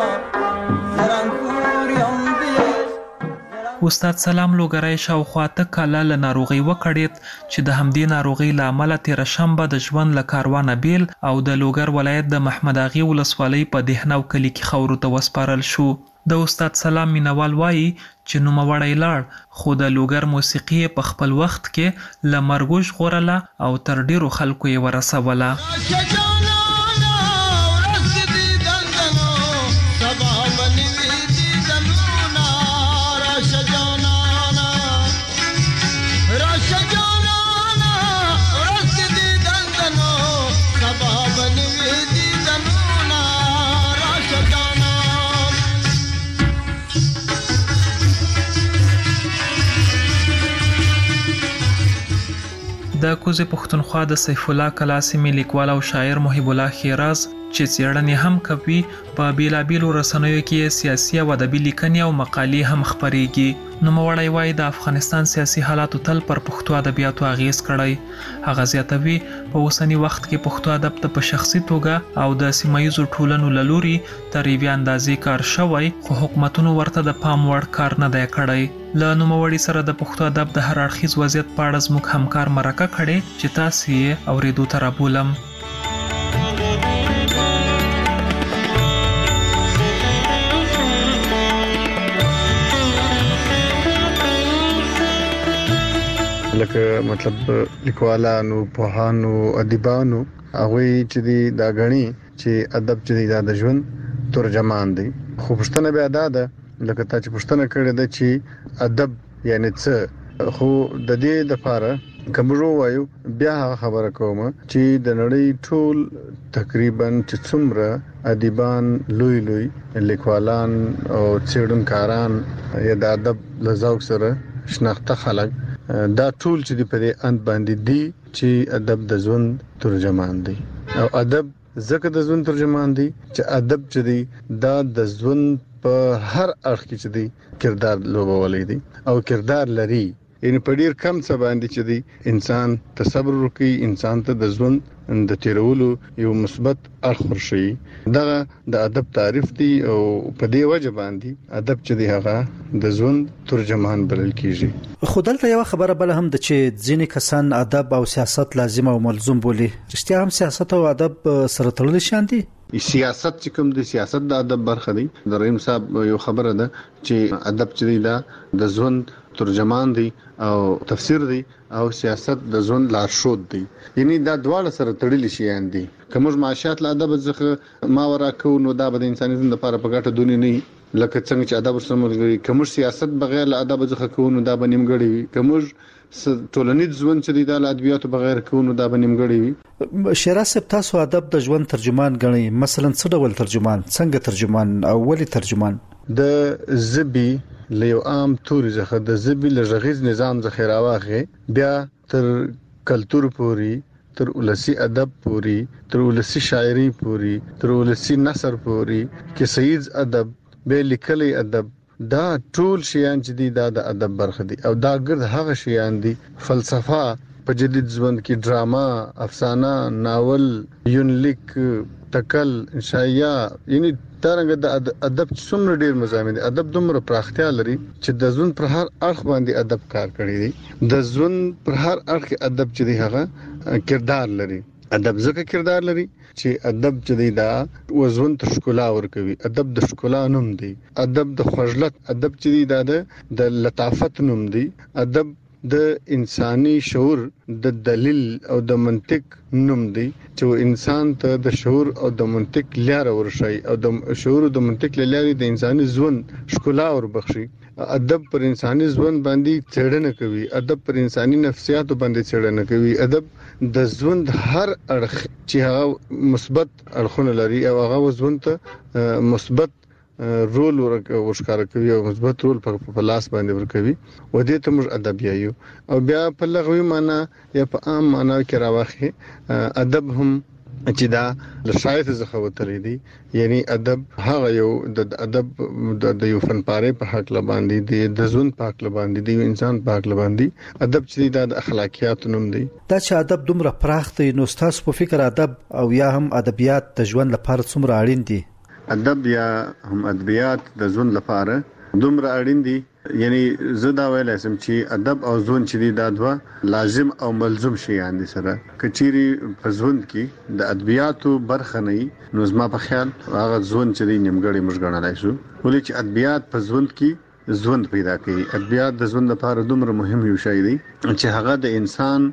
زرنزور یم بیش. استاد سلام لوګری شاوخوا ته کاله له ناروغۍ وکړید چې د همدې ناروغۍ له امله تېره شنبه د ژوند له کاروانه بیل او د لوګر ولایت د محمد اغې ولسوالۍ په دهنو کلي کې خاورو ته وسپارل شو. د استاد سلام مینوال وایي چې نوموړی لاړ خو د لوګر موسیقي په خپل وخت کې له مرګ ژغورله او تر ډیرو خلکو یې ورسوله. د کوزې پښتونخوا د سیف الله کلاسمي لیکوال او شاعر محب الله خیراز چې څېړنې هم کوي په بیلابیلو رسنیو کې سیاسي او ادبي لیکنې او مقالې هم خپرېږي. نوموړی وایي د افغانستان سیاسي حالاتو تل پر پښتو ادبیاتو اغیز کړی. هغه زیاتوي په اوسني وخت کې پښتو ادب ته په شخصي توګه او د سیمایي ټولنو له لوري تر یوې اندازې کار شوی، خو حکومتونو ورته د پام وړ کار نه دی کړی. له نوموړي سره د پښتو ادب د هر اړخیز وضعیت په اړه زموږ همکار مرکه کړې چې تاسو یې اورېدو ته رابولم. لکه مطلب لیکوالانو، پوهانو، ادیبانو هغه چې دی دا غني چې ادب چې دی د ژوند ترجمان دی. خو پښتنه بیا دا ده لکه تا چې پښتنه کړې ده چې ادب یعنی څه، خو د دې لپاره کومو وایو بیا خبره کوم چې د نړۍ ټول تقریبا چې څومره ادیبان، لوی لوی لیکوالان او څېړونکاران یا د ادب له ذوق سره شناخته خلک دا ټول چې په دې اند باندې دي چې ادب د ژوند ترجمان دی. او ادب ځکه د ژوند ترجمان دی چې ادب چې دی دا د ژوند په هر اړخ کې چې دی کردار لوبولې دي او کردار لري. یعنی په ډیر کم څه باندې چې دی انسان تصبر وکړي، انسان ته د ژوند د تیرولو یو مثبت اړخ ورشي. دغه د ادب تعریف دی او په دې وجه باندې ادب چې دی هغه د ژوند ترجمان بلل کیږي. خو دلته یو خبره بل هم د چې ځینې کسان ادب او سیاست لازم او ملزوم بولي. رښتیا هم سیاست او ادب سره تړلي شان دي؟ سیاست چې کوم د سیاست د ادب برخه دی. د رحیم صاحب یو خبره ده چې ادب چې دی دا د ژوند ترجمان دی او تفسیر دی او سیاست د ژوند لارښود دی. یعنی دا دواړه سره تړلي شیان دي. کوم معاشات له ادب څخه ما ورا کو نو دا د انساني ژوند لپاره په ګټه دونی نه لکه څنګه چې ادب سره ملګری. کوم سیاست بغیر له ادب څخه کو نو دا به نیمګړی وي. کوم ټولنیز ژوند چې د ادبیاتو بغیر کو نو دا به نیمګړی وي. شیراز صاحب تاسو ادب د ژوند ترجمان غنئ. مثلا څه ډول ترجمان، څنګه ترجمان او ولې ترجمان؟ د زبی له یو عام توري څخه د زبی له غږیز نظام څخه راوغه بیا تر کلچر پوری، تر ولسی ادب پوری، تر ولسی شاعری پوری، تر ولسی نثر پوری، کیسیز ادب، به لیکلي ادب، دا ټول شیان چې دي دا د ادب برخه دي. او دا ګرد هغه شیان دي فلسفه په جدید ژوند کې، ډراما، افسانه، ناول، یونلیک، تکل، انشائیه، یعنی ترنګ د ادب څومره ډیر مضامین دي. ادب دومره پراختیا لري چې د ژوند پر هر اړخ باندې ادب کار کړی دی. د ژوند پر هر اړخ ادب چې دی هغه کردار لري. ادب ځکه کردار لري چې ادب چې دی دا وزن ته ښکلا ورکوي. ادب د ښکلا نوم دی. ادب د خوږلت، ادب چې دی دا د لطافت نوم دی. ادب د انساني شعور د دلیل او د منطق نوم دی چې انسان ته د شعور او د منطق لاره ورشي او د شعور او د منطق لاره د انساني ژوند ښکلا وربخشي. ادب پر انساني ژوند باندې څېړنه کوي. ادب پر انساني نفسیات باندې څېړنه کوي. ادب د ژوند هر اړخ چې هغه مثبت اړخونه لري او هغه ژوند ته مثبت رول ورکړه کوي او مثبت رول په لاس باندې ورکوي. و دې ته موږ ادب یایو. او بیا په لغوي معنی یا په عام معنی کې راوخه ادب هم چې دا له شاعر څخه وتلی دی. یعنی ادب هغه یو د ادب د یو فن پاره په حق لباندې دی، د ژوند په حق لباندې دی، انسان په حق لباندې ادب چې دا د اخلاقیات نوم دی. دا چې ادب دومره پراخ دی نو تاسو په فکر ادب او یا هم ادبیات د ژوند لپاره څومره اړین دي؟ ادب یا هم ادبیات د ژوند لپاره دومره اړین دي. یعنی زه دا ویلای سم چې ادب او ژوند چې دي دا دوه لازم او ملزوم شیان دي. سره کچيري په ژوند کې د ادبیاتو برخه نه نو زما په خیال هغه ژوند چې دي نیمګړی موږ ګڼلای شو. ولې چې ادبیات په ژوند کې ژوند پیدا کوي. ادبیات د ژوند لپاره دومره مهم یو شی دی چې هغه د انسان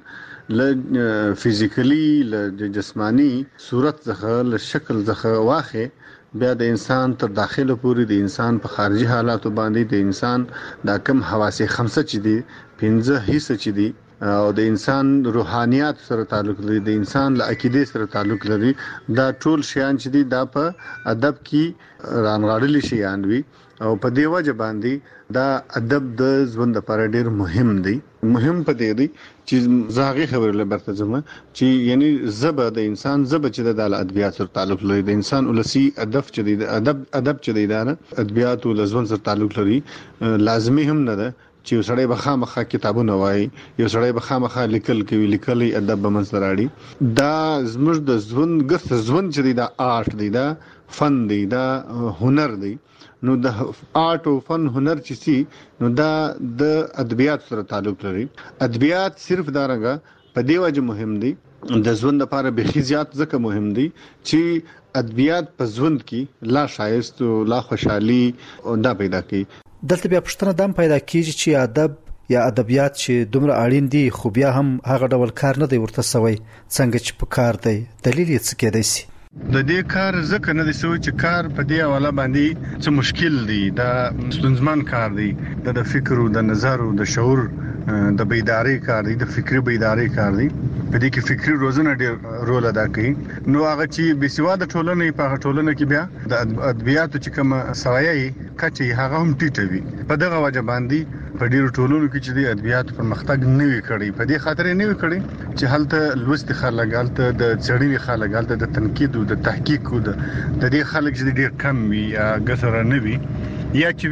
ل فزیکلی ل جسمانی صورت څخه ل شکل څخه واخه بیا د انسان تر داخله پورې د انسان په خارجي حالاتو باندې د انسان د کم حواس خمسه چې دي پنځه حصے چې دي او د انسان روحانيات سره تعلق لري، د انسان له عقیده سره تعلق لري. دا ټول شیان چې دي دا په ادب کې رانغاړل شيان وي او په دی وجه باندې دا ادب د ژوند لپاره ډیر مهم دی. مهم په دی دی چې زاغي خبر لپاره ځم چې یعنی زبه د انسان زبه چې د ادبیات سره تعلق لري. د انسان ولسی ادب چې دی ادب ادب چې دی دا ادبیات او ژوند سره تعلق لري. لازمي هم نه ده چې یو سړی به خامخا کتابونه وایي، یو سړی به خامخا لیکل کوي، لیکلي ادب به منځ راړي. دا زموږ د ژوند ګرځ ژوند چې دی دا آرټ دی، دا فن دی، دا هنر دی. نو د آرټ او فن هنر چې سي نو دا د ادبیات سره تعلق لري. ادبیات صرف دا رنګه په دی وجه مهم دي د ژوند لپاره به خيزيات ځکه مهم دي چې ادبیات په ژوند کې لا شایست او لا خوشحالي او دا پیدا کوي. دلته بیا پښتنه دم پیدا کیږي چې ادب یا ادبیات چې دومره اړین دي خو بیا هم هغه ډول کار نه دی ورته سوی څنګه چې په کار دی. دلیل یې څه کېدای شي؟ د دې کار ځکه نه دی سوی چې کار په دې حواله باندې څه مشکل دی. دا ستونزمن کار دی. د فکر او د نظر او د شعور د بیداری کار دی، د فکری بیداری کار دی. په دې کې فکری روزنه ډېر رول ادا کوي. نو هغه چې بسواده ټولنه په ټولنه کې بیا د ادبیاتو چې کوم سوایي کچې هغه هم ټیټوي. په دغه وجه باندې په ډیرو ټولنو کې چې د ادبیاتو پرمختګ نه وی کړی. په دې خاطر نه وی کړی چې هلته لوست خلک، هلته د څېړنې خلک، هلته د تنقید او د تحقیق او د دې خلک چې ډیر کم وي یا ګسره نه وي یا چې وي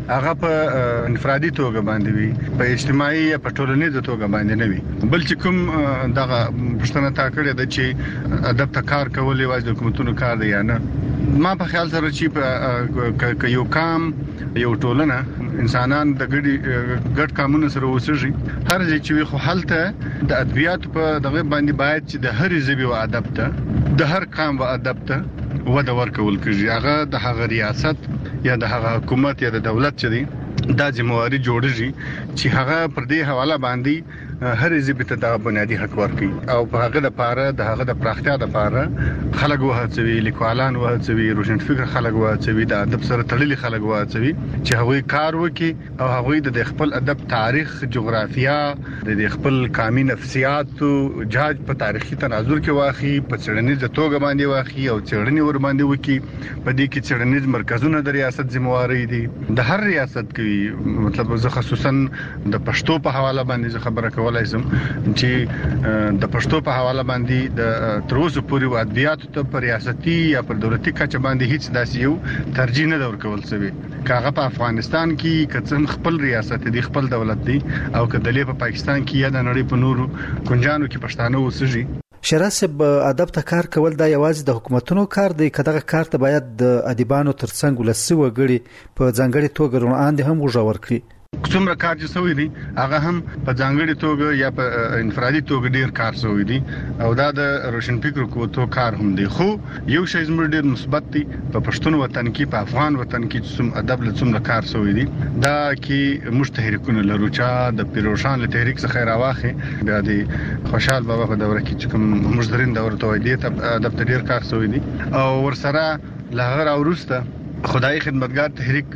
هغه په انفرادي توګه باندې وي په اجتماعي یا په ټولنیزه توګه باندې نه وي بل چې کوم دغه پښتنه تا کړې د چې ادب ته کار کول یوازې د حکومتونو کار دی یا نه ما په خیال سره چې په یو کام یو ټولنه انسانان د ګډي ګډ کامونو سره وسېږي هر ځای چې خو حالته د ادبیات په دغه باندې باید چې د هر ژبې او ادب ته د هر قام او ادب ته وده ورکول کېږي هغه د هغه ریاست یا د هغه حکومت یا د دولت چې دی دا ځمواري جوړیږي چې هغه پر دې حواله باندې هر ژبه ته د بنیادی حق ورکړي او په هغه د پاره د هغه د پراختیا د پاره خلک وهڅوي لیکوالان وهڅوي روشنفکر خلک وهڅوي د ادب سره تړلي خلک وهڅوي چې هغوی کار وکړي او هغوی د خپل ادب تاریخ جغرافیا د خپل قومي نفسیات او جهاد په تاریخي تناظر کې واخی په څېړنیزه توګه باندې واخی او څېړنې ور باندې وکړي په دې کې څېړنیز مرکزونه د ریاست ذمہواری دي د هر ریاست کې مطلب زه خصوصا د پښتو په حواله باندې خبره کوم لازم چې د پښتو په حواله باندې د تروس پورې ادبیات ته پر ریاستي یا پر دولتي کچه باندې هیڅ داسې یو ترجیح نه ورکول شوی کاغه په افغانستان کې کڅن خپل ریاست دی خپل دولت دی او کدلې په پاکستان کې یا د نړۍ په نورو کنجانو کې پښتانه وسږي شراسب ادب ته کار کول دا یوازې د حکومتونو کار دی کداغه کار ته باید د ادیبانو ترڅنګ ولسي وګړي په ځانګړي توګه روان هم غوښور کړي څومره کار چې سوی دی هغه هم په ځانګړي توګه یا په انفرادي توګه ډیر کار سوی دی او دا د روشنفکر قوتو کار هم دی خو یو شی زموږ ډیر مثبت دی په پښتون وطن کې په افغان وطن کې څوم ادب له څومره کار سوی دی دا کې مشتهرکونه لرو چې د پیروشان له تحریک څخه راواخه بیا د خوشحال بابا په دوره کې چې کوم مجدرین دوره توې دی ته ادب ته ډیر کار سوی دی او ورسره لهغه راورسته خدای خدمتګار تحریک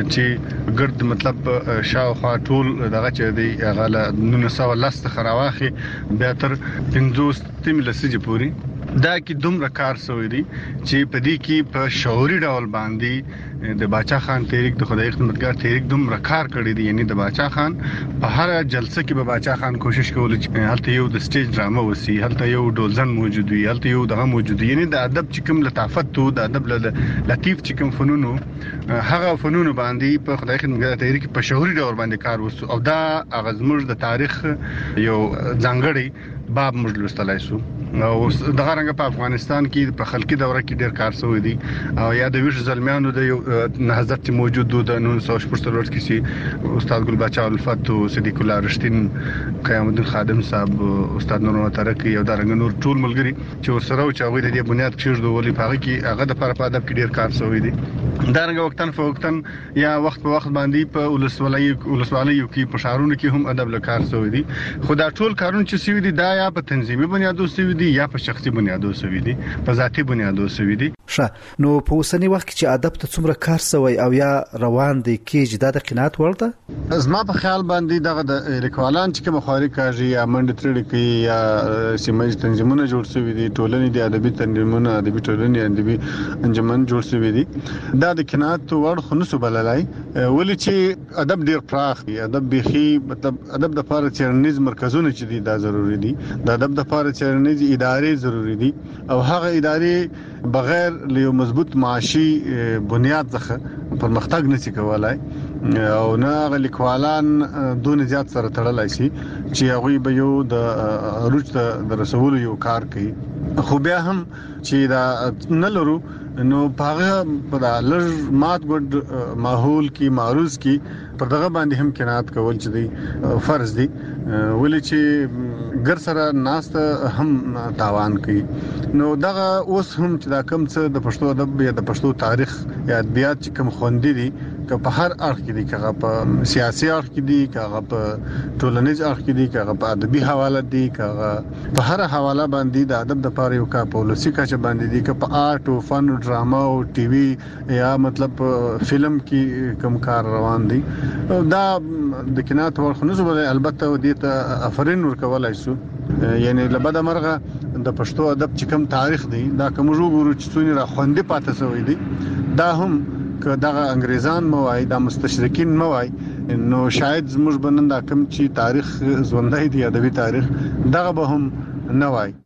چې ګرد مطلب شاوخوا ټول دغه چې دی هغه له نولس سوه لس څخه راواخي بیا تر پنځوس تیم لسیږي پوری دا کې دومره کار سوی دی چې په دې کې په شعوري ډول باندې د باچا خان تحریک د خدای خدمتګار تحریک دومره کار کړی دی یعنی د باچا خان په هر جلسه کې به باچا خان کوشش کوي چې هلته یو د سټیج ډرامه وسی هلته یو ډولزن موجود وي هلته یو دغه موجود یعنی د ادب چې کوم لطافت او د ادب لطیف چې کوم فنونو هغه فنونو باندې په خدای خدمتګار تحریک په شعوري ډول باندې کار وسو او دا اغزمر د تاریخ یو ځانګړی باب موږ لوستلای شو او دغه رنګ په افغانستان کې په خلقي دوره کې ډېر کار شوی دی او یا د ویش زلمیانو د یو نهضت موجود د نن سو شپږ کې سي استاد ګل بچا الفت او صدیق الله رشتین قیام الدین خادم صاحب استاد نور ترکی او د رنګ نور ټول ملګری چې سره او چې هغه د بنیاد کېږي ولې په هغه کې هغه د پر ادب کې ډېر کار شوی دی دا رنګ وختن په وختن یا وخت په وخت باندې په ولسوالۍ ولسوالۍ کې په شهرونو کې هم ادب له کار شوی دی خو دا ټول کارونه چې شوی دي دا یا په تنظیمي بنیادو شوی دي یا په شخصي بنیادو شوی دي په ذاتي بنیادو شوی دي ښه نو په اوسنی وخت کې چې ادب ته څومره کار شوی او یا روان دی کېږي دا د قناعت وړ ده زما په خیال باندې دغه د لیکوالان چې کوم خاري کاږي یا منډه ترړي کوي یا سیمایي تنظیمونه جوړ شوی دي ټولنې د ادبي تنظیمونه ادبي ټولنې ادبي انجمن جوړ شوی دي دا د قناعت وړ خو نسو بللای ولې چې ادب ډیر پراخ دی ادب بيخي مطلب ادب د لپاره چرنیز مرکزونه چې دي دا ضروری دي د ادب د لپاره چرنیز ادارې ضروری دي او هغه ادارې بغیر له مضبوط معاشي بنیاد څخه پرمختګ نشي کولای او نه غلیکوالان دون زیات سره تړلای شي چې هغه به یو د روج د رسول یو کار کوي خو بیا هم چې دا نه لرو نو هغه په لږ مات ګډ ماحول کې معروض کې پر دغه باندې هم قناعت کول چې دی فرض دی ولې چې ګر سره ناست هم تاوان کوي نو دغه اوس هم چې دا کم څه د پښتو ادب یا د پښتو تاریخ یا ادبیات چې کوم خوندې دي که په هر اړخ کې دي که په سیاسي اړخ کې دي که په ټولنیز اړخ کې دي که په ادبي حواله دي که په هر حواله باندې د ادب د پاره یو کا پالیسی کا چې باندې دي که په آرټ او فن او ډراما او ټي وي یا مطلب فلم کې کوم کار روان دي دا د قناعت ورخنوز بل البته دې ته افرین ورکولای شو یعنی لبد مرغه د پښتو ادب چې کوم تاریخ دی دا کوم وګورو چې څونی را خوندې پاتې شوی دی دا هم که دغه انګريزان موای د مستشرقین موای نو شاید زموږ بننده کوم چې تاریخ ژوندۍ دی ادبي تاریخ دغه به هم نه وای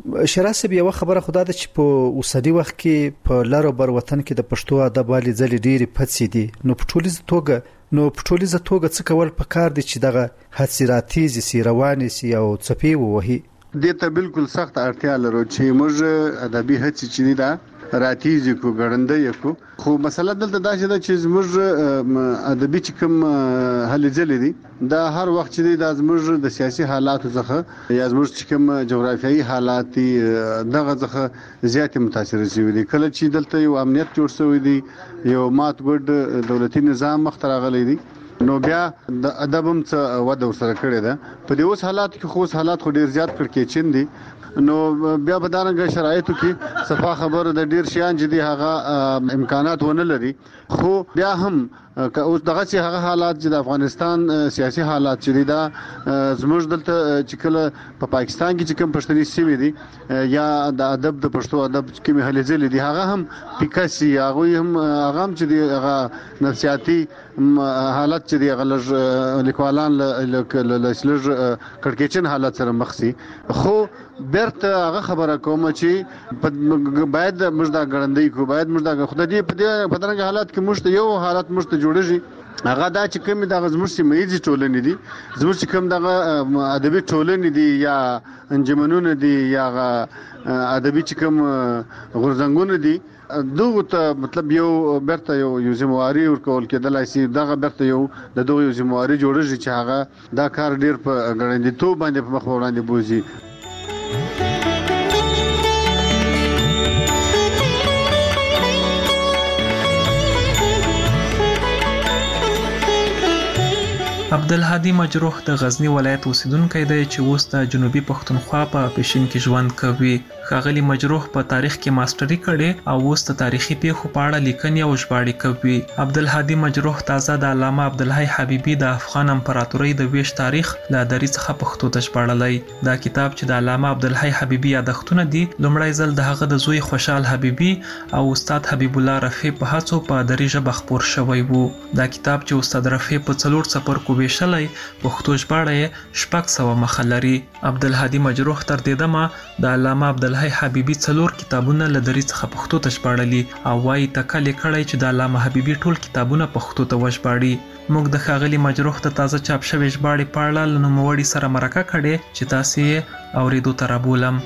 شراسب یو خبره خدا د چې په اوسنی وخت کې په لارو بر وطن کې د پښتو ادب والی ځلې ډېری پڅې دي نو په ټولیزه توګه نو په ټولیزه توګه څه کول پکار دي چې دغه حسراتي سي رواني سي او صفي وهي د ته بالکل سخت اړتیا لرو چې موږ ادبي هڅې چې دا راتیږي کو ګړندې کو خو مسله دلته دا چې زموږ ادبي چې کوم هلې ځلې دي دا هر وخت چې دا زموږ د سیاسي حالاتو څخه یا زموږ چې کوم جغرافیایي حالات دغه څخه زیات متاثر شوي دي کله چې دلته یو امنیت جوړ شوی دی یو مات ګډ دولتي نظام مخ ته راغلی دی نو بیا د ادب هم څه وده ورسره کړې ده په دې اوس حالات کې خو حالات خو ډیر زیات کړکېچن دي نو بیا په دغه شرایطو کې صفه خبره د ډیر شیان چې دي هغه امکانات ونه لري خو بیا هم اوس دغه چې هغه حالات چې د افغانستان سیاسي حالات چې دي دا زموږ دلته چې کله په پاکستان کې چې کوم پښتني سیمې دي یا د ادب د پښتو ادب کې مهلې ځلې دي هغه هم پیکاسي هغه هم هغه هم چې دي هغه نفسیاتي حالت چې دي هغه لیکوالان له لږ کړکېچن حالت سره مخ سي خو برته هغه خبره کوم چې باید موږ دا ګړندې کو باید موږ دا خدای دې په دې په دغه حالات کې موږ یو حالت موږ جوړیږي هغه دا چې کوم د زموږ سیمایي ټولنې دي زموږ چې کوم دغه ادبي ټولنې دي یا انجمنونه دي یا ادبي چې کوم غورځنګونه دي دغه ته مطلب یو برته یو یو ذمہواری ورکول کېدلای شي دغه برته یو د دغه یو ذمہواری جوړیږي چې هغه دا کار ډیر په ګړندې تو باندې په مخ وړاندې بوزي عبدالهادي مجروح د غزنی ولایت اوسیدونکی دی چې اوس د جنوبي پښتونخوا په پښین کې ژوند کوي. ښاغلي مجروح په تاریخ کې ماستري کړې او اوس د تاریخي پیښو په اړه لیکنې او ژباړې کوي. عبدالهادي مجروح تازه د علامه عبدالحی حبیبي د افغان امپراتورۍ د ویش تاریخ له دري څخه پښتو ته ژباړلی. دا کتاب چې د علامه عبدالحی حبیبي یادښتونه دي لومړی ځل د هغه د زوی خوشحال حبیبي او استاد حبیب الله رفیع په هڅو په دري ژبه خپور شوی وو. دا کتاب چې استاد رفیع په څلور څپرکو ویشلی پښتو ژباړه یې شپږ سوه مخه لري. عبدالهادي مجروح تر دې دمه د علامه عبدالحی حبیبي څلور کتابونه له دري څخه پښتو ته ژباړلي او وایي تکل یې کړی چې د علامه حبیبي ټول کتابونه پښتو ته وژباړي. موږ د ښاغلي مجروح د تازه چاپ شوې ژباړې په اړه له نوموړي سره مرکه کړې چې تاسې یې اورېدو ته رابولم.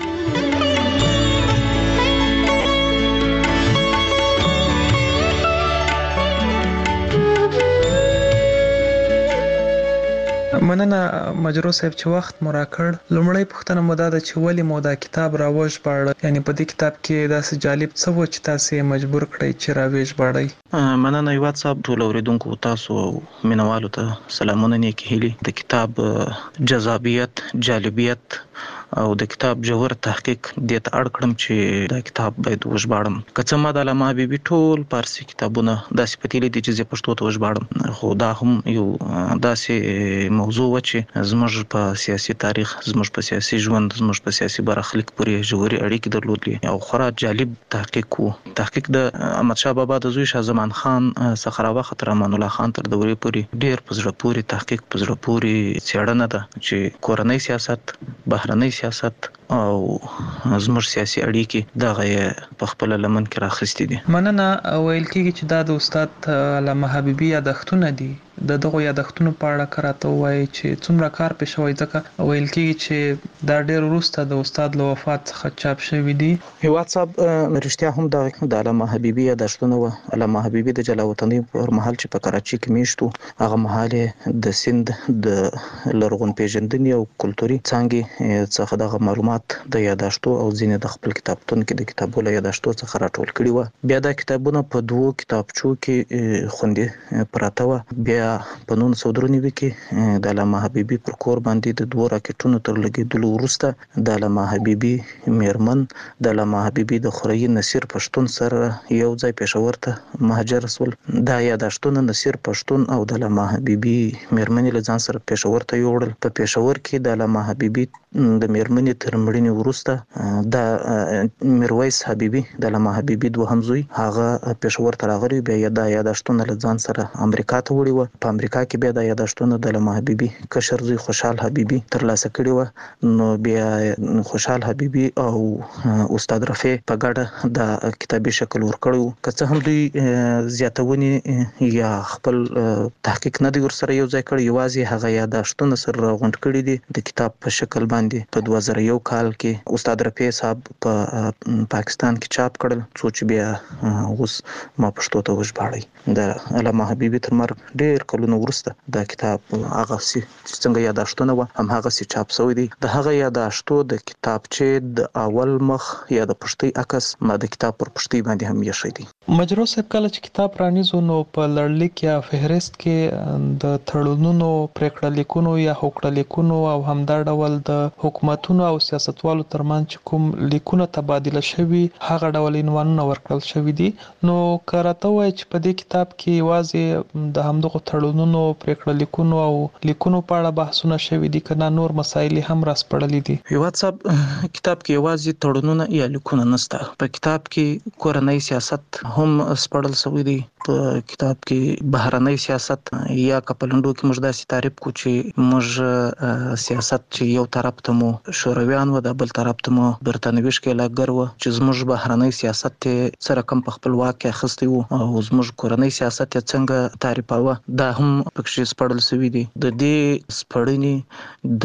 مننه مجروح صاحب چې وخت مو راکړ. لومړی پوښتنه مو دا ده چې ولې مو دا کتاب راوژباړه، یعنی په دې کتاب کې داسې جالب څه و چې تاسې یې مجبور کړئ چې راوژباړئ؟ مننه هیواد صاحب، ټول اوریدونکو تاسو مینوالو ته سلامونه نیکې هیلې. د کتاب جذابیت، جالبیت او د کتاب جوهر تحقیق دې ته اړ کړم چې دا کتاب باید وژباړم. که څه ما د علامه حبیبي ټول فارسي کتابونه داسې پتیلي دي چې زه پښتو ته وژباړم، خو دا هم یو داسې موضوع و چې زموږ په سیاسي تاریخ، زموږ په سیاسي ژوند، زموږ په سیاسي برخلیک پورې ژورې اړیکې درلودلې او خورا جالب تحقیق و. تحقیق د احمدشاه بابا د زوی شاه زمان خان څخه راوخت تر امان الله خان تر دورې پورې ډېر په زړه پورې تحقیق، په زړه پورې څېړنه ده چې کورنۍ سیاست، بهرنۍ سیاست او زموږ سیاسي اړیکې دغه یې په خپل لمن کې راخستې دي. مننه. ویل کېږي چې دا د استاد علامه حبیبي یادښتونه دي. د دغو یادښتونو په اړه که راته ووایي چې څومره کار پې شوی، ځکه ویل کېږي چې دا ډېر وروسته د استاد له وفات څخه چاپ شوي دي. هیواد صاحب رښتیا هم د علامه حبیبي یادښتونه وه. علامه حبیبي د جلا وطنۍ پر مهال چې په کراچۍ کې میشت و، هغه مهال یې د سند د لرغون پیژندنې او کلتوري څانګې څخه دغه معلومات د یادښتو او ځینې د خپل کتابتون کې د کتابو له یادښتو څخه راټول کړي وه. بیا دا کتابونه په دوو کتابچو کې خوندي پراته وه. بیا په نولس سوه درې نوي کې د علامه حبیبي پر کور باندې د دوو راکټونو تر لګېدلو وروسته د علامه حبیبي میرمن د علامه حبیبي د خوریي نصیر پښتون سره یو ځای پېښور ته مهاجر شول. دا یادښتونه نصیر پښتون او د علامه حبیبي میرمنې له ځان سره پېښور ته یوړل. په پېښور کې د علامه حبیبي د میرمنې تر مړینې وروسته د میرویس حبیبي د علامه حبیبي دوهم زوی هغه پېښور ته راغلی، بیا د یاداشتونه له ځان سره امریکا ته وړي و. په امریکا کې بیا د یاداشتونه د علامه حبیبي کشر زوی خوشحال حبیبي ترلاسه کړي و. نو بیا خوشحال حبیبي او استاد رفیع په ګډه د کتابي شکل ورکړو. که څه هم دوی زیاتونې یا خپل تحقیق نه دی ورسره یو ځای کړی، یوازې هغه یاداشتونه سره غونډ کړي دي د کتاب په شکل باندې. په دوه زره یو کال کې استاد رفیع صاحب په پاکستان کې چاپ کړل، څو چې بیا اوس ما پښتو ته وژباړی. د علامه حبیبي تر مرګ ډېر کلونه وروسته دا کتاب هغه سي څنګه یاداشتونه و هم هغه سي چاپ شوی دی. د هغه یاداشتو د کتابچې د اول مخ یا د پښتۍ عکس ما د کتاب پر پښتۍ باندې هم یې دی. مجروح صاحب کله چې کتاب رانیزو نو په لړلیک یا فهرست کې د تړونونو، پریکړه لیکونو یا هوکړه لیکونو او همدا ډول د حکومتونو او سیاستوالو ترمنځ کوم لیکونه تبادله شوي هغه ډول عنوانونه ورکړل شوي دي. نو کراته وای چې په دې کتاب کې یوازې د همدغه تړونونو، پریکړه لیکونو او لیکونو په اړه بحثونه شوي دي که نه نور مسایل هم راسپړلي دي؟ هیواد صاحب کتاب کې یوازې تړونونه یا لیکونه نشته. په کتاب کې کورنۍ سیاست هم سپړل شوی دی. په کتاب کې بهرنۍ سیاست یا کپلندو کې موږ داسې تعریف کو چې موږ سیاست چې یو طرف ته مو شورویان و، د بل طرف ته مو برتانوي ښکېلاکګر و، چې زموږ بهرنۍ سیاست ته سره کم په خپل واک کې اخیستی و او زموږ کورنۍ سیاست یې څنګه تعریفاوه، دا هم پکې سپړل شوي دي. د دې سپړنې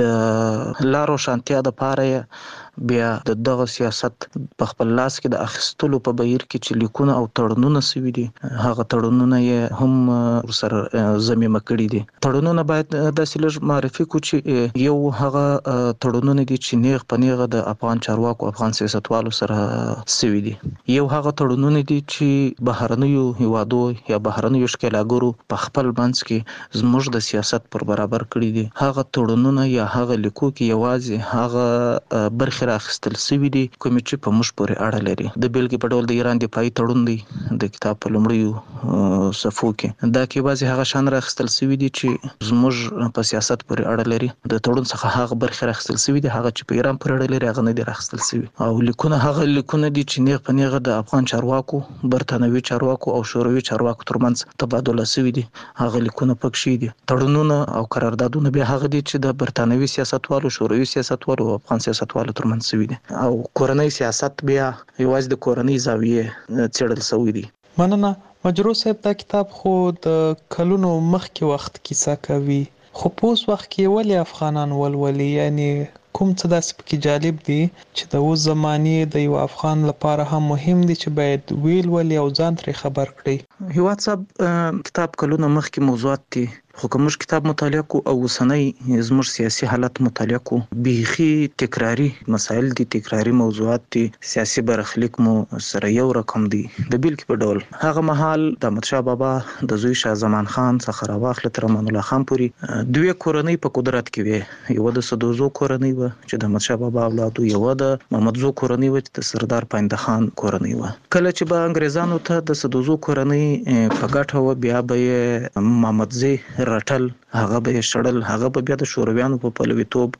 د لا روښانتیا دپاره بیا د دغه سیاست په خپل لاس کې د اخیستلو په بهیر کې چې لیکونه او تړونونه شوي دي، هغه تړونونه یې هم ورسره ضمیمه کړي دي. تړونونه باید داسې لږ معرفي کړو چې یو هغه تړونونه دي چې نیغ په نیغه د افغان چارواکو، افغان سیاستوالو سره شوي دي. یو هغه تړونونه دي چې بهرنیو هیوادو یا بهرنیو ښکېلاکګرو په خپل منځ کې زموږ د سیاست پر برابر کړي دي. هغه تړونونه یا هغه لیکو کې یوازې هغه برخې راخیستل شوي دي کومې چې په موږ پورې اړه لري. د بیلګې په ډول د ایران دفاعي تړون دی د کتاب په لومړیو صفحو کې، دا کې یوازې هغه شان راخیستل شوي دي چې زموږ په سیاست پورې اړه لري. د تړون څخه هغه برخې راخیستل شوي دي، هغه چې په ایران پورې اړه لري هغه نه دي راخیستل شوي. او لیکونه هغه لیکونه دي چې نیغ په نیغه د افغان چارواکو، برتانوي چارواکو او شوروي چارواکو ترمنځ تبادله شوي دي، هغه لیکونه پکې دي. تړونونه او قراردادونه بیا هغه دي چې د برتانوي سیاستوالو، شوروي سیاستوالو او افغان سیاستوالو ترمنځ شوي دي. او کورنۍ سیاست بیا یوازې د کورنۍ زاویې څېړل شوي دي. مننه. مجروح صاحب دا کتاب خو د کلونو مخکې وخت کیسه کوي، خو په اوس وخت کې ولې افغانان ولولي؟ یعنی کوم څه داسې پکې جالب دي چې د اوس زمانې د یو افغان لپاره هم مهم دي چې باید ویل ولي او ځان ترې خبر کړي؟ هیواد صاحب کتاب کلونه مخکې موضوعات دي، خو که موږ کتاب مطالعه کو او اوسنۍ زموږ سیاسي حالت مطالعه کو، بیخي تکراری مسایل دي، تکراری موضوعات دي، سیاسي برخلیک مو سره یو رقم دي. د بیلګې په ډول هغه مهال د احمدشاه بابا د زوی شاه زمان خان څخه راواخله تر امان الله خان پورې دوی کورنۍ په قدرت کې وي. یو د سدوزو کورنۍ و چې د احمدشاه بابا اولادو، یو د محمد زو کورنۍ و چې د سردار پاینده خان کورنۍ و. کله چې به انګریزانو ته د سدوزو کورنۍ په ګټه و، بیا به یې محمد زی رټل، هغه به یې شړل، هغه به بیا د شورویانو په پلویتوب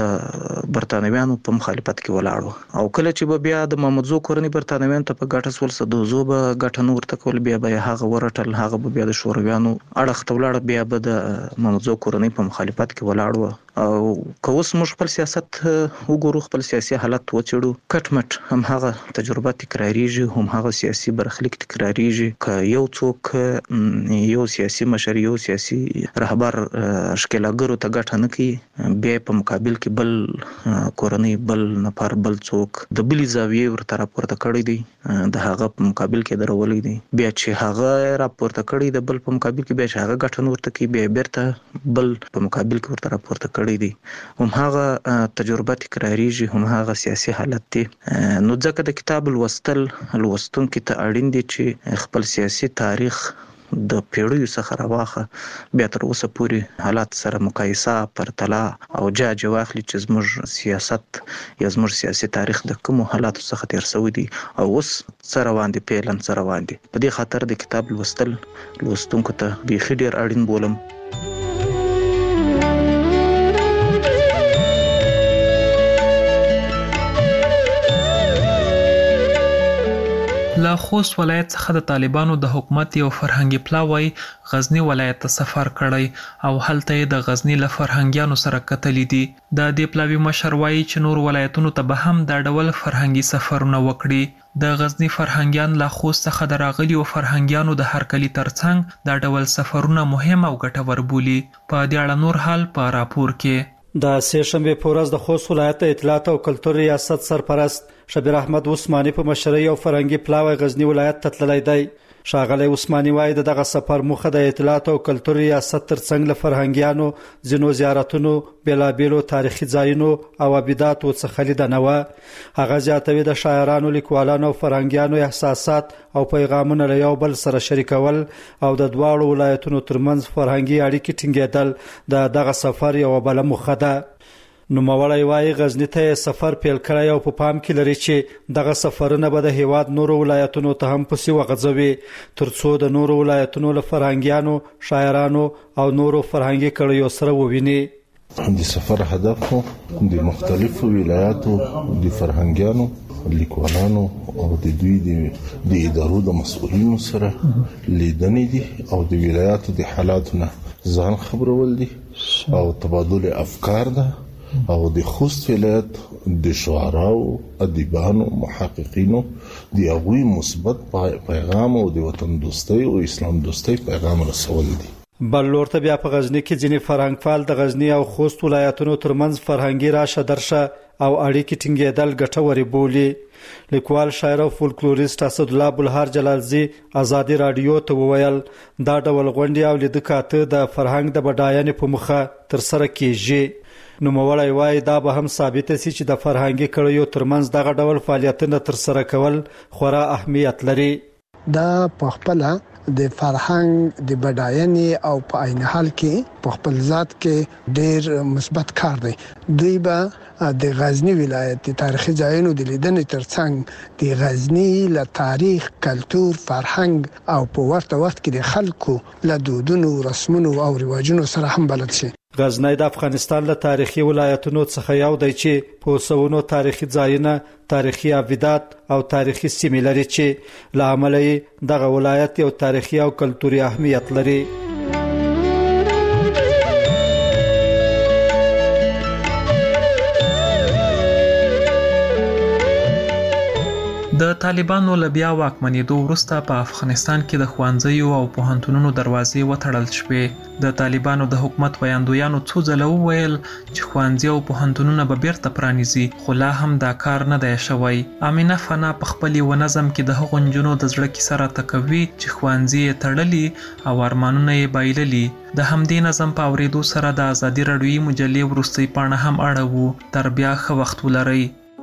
د برتانویانو په مخالفت کې ولاړ. او کله چې به بیا د محمد زو کورنۍ برتانویانو ته په ګټه سول، سدوزو به ګټه نه ورته کول، بیا به یې هغه ورټل، هغه به بیا د شورویانو اړخ ته ولاړ، بیا به د محمد زو کورنۍ په مخالفت کې ولاړ و. او که اوس موږ خپل سیاست وګورو، خپل سیاسي حالت وڅېړو، کټ مټ هم هغه تجربه تکراریږي، هم هغه سیاسي برخلیک تکراریږي. که یو څوک، یو سیاسي مشر، یو سیاسي رهبر ښکېلاکګرو ته ګټه نه کوي، بیا په مقابل کې بل کورنۍ، بل نفر، بل څوک د بلې زاویې ورته راپورته کړی دی، د هغه په مقابل کې درولی دی. بیا چې هغه راپورته کړی د بل په مقابل کې، بیا چې هغه ګټه نه ورته کوي، بیا بیرته بل په مقابل کې ورته راپورته کړی دی. هم هغه تجربه تکراریږي، هم هغه سیاسي حالت دی. نو ځکه د کتاب لوستل لوستونکي ته اړین دي چې خپل سیاسي تاریخ د پیړیو څخه راواخه بیا تر اوسه پورې حالات سره مقایسه، پرتله او جاج واخلي چې زموږ سیاست یا زموږ سیاسي تاریخ د کومو حالاتو څخه تیر شوی دی او اوس څه روان دي، پیلن څه روان دي. په دې خاطر د کتاب لوستل لوستونکو ته بیخي ډیر اړین بولم. له خوست ولایت څخه د طالبانو د حکومت یو فرهنګي پلاوی غزنی ولایت ته سفر کړی او هلته یې د غزنی له فرهنګیانو سره کتلې دي. د دې پلاوی مشر وایي چې نور ولایتونو ته به هم دا ډول فرهنګي سفرونه وکړي. د غزنی فرهنګیان له خوست څخه د راغلیو فرهنګیانو د هرکلي ترڅنګ دا ډول سفرونه مهم او ګټور بولي. په دې اړه نور حال په راپور کې. د سه شنبه په ورځ د خوست ولایت اطلاعات او کلتور ریاست سرپرست شبیر احمد عثماني په مشرۍ او فرهنګي پلاوی غزنی ولایت ته تللی دی. ښاغلی عثماني وایي د دغه سفر موخه د اطلاعات او کلتور ریاست ترڅنګ له فرهنګیانو ځینو زیارتونو بیلابیلو تاریخي ځایونو او عباداتو څخه لیدنه وه. هغه زیاتوي د شاعرانو، لیکوالانو او فرهنګیانو احساسات او پیغامونه له یو بل سره شریکول او د دواړو ولایتونو ترمنځ فرهنګي اړیکې ټینګېدل د دغه سفر یوه بله موخه ده. نوموړی وایي غزنی ته سفر پیل کړی او په پام کې لري چې دغه سفرونه به د هیواد نورو ولایتونو ته هم پسې وغځوي تر څو د نورو ولایتونو له فرهنګیانو، شاعرانو او نورو فرهنګي کړیو سره وویني. د سفر هدف د مختلفو ولایاتو د فرهنګیانو، لیکوالانو او د دوی د ادارو د مسؤلینو سره لیدنې دي او د ولایاتو د حالاتو نه ځان خبرول دي او تبادل افکار ده او د خوست ولایت د شعراو، ادیبانو، محققینو د هغوی مثبت پیغام او د وطن دوستۍ او اسلام دوستۍ پیغام رسول دي. بل لور ته بیا په غزنی کې ځینې فرهنګفال د غزنی او خوست ولایتونو ترمنځ فرهنګي راشه درشه او اړیکې ټینګېدل ګټورې بولي. لیکوال، شاعر او فولکلوریست اسدالله بلهار جلالزی ازادي راډیو ته وویل دا ډول غونډې او لیده کاته د فرهنګ د بډاینې په موخه ترسره کیږي. نوموړی وایي دا به هم ثابته سي چې د فرهنګي کړیو ترمنځ دغه ډول فعالیتونه ترسره کول خورا اهمیت لري. دا په خپل د فرهنګ د بډاینې او په عین حال کې په خپل ذات کې ډېر مثبت کار دی. دوی به د غزنی ولایت د تاریخي ځایونو د لیدنې ترڅنګ د غزنی له تاریخ، کلتور، فرهنګ او په ورته وخت کې د خلکو له دودونو، رسمونو او رواجونو سره هم بلد شي. غزنی د افغانستان له تاریخي ولایتونو څخه یو دی چې په سونو تاریخي ځایونه، تاریخي ابدات او تاریخي سیمې لري چې له امله یې دغه ولایت یو تاریخي او کلتوري اهمیت لري. د طالبانو له بیا واکمنېدو وروسته په افغانستان کې د ښوونځیو او پوهنتونونو دروازې وتړل شوې. د طالبانو د حکومت ویاندویانو څو ځله وویل چې ښوونځي او پوهنتونونه به بیرته پرانیزي، خو لا هم دا کار نه دی شوی. امینه فنا په خپل یو نظم کې د هغو نجونو د زړه کیسه راته کوي چې ښوونځي یې تړلي او ارمانونه یې بایللي. د همدې نظم په اورېدو سره د ازادي راډیویي مجلې وروستۍ پاڼه هم اړوو. تر بیا ښه وخت ولرئ.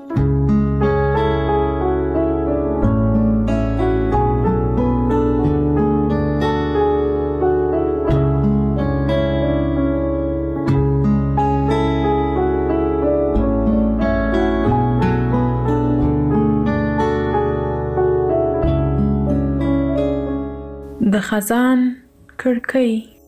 د خزان کړکۍ.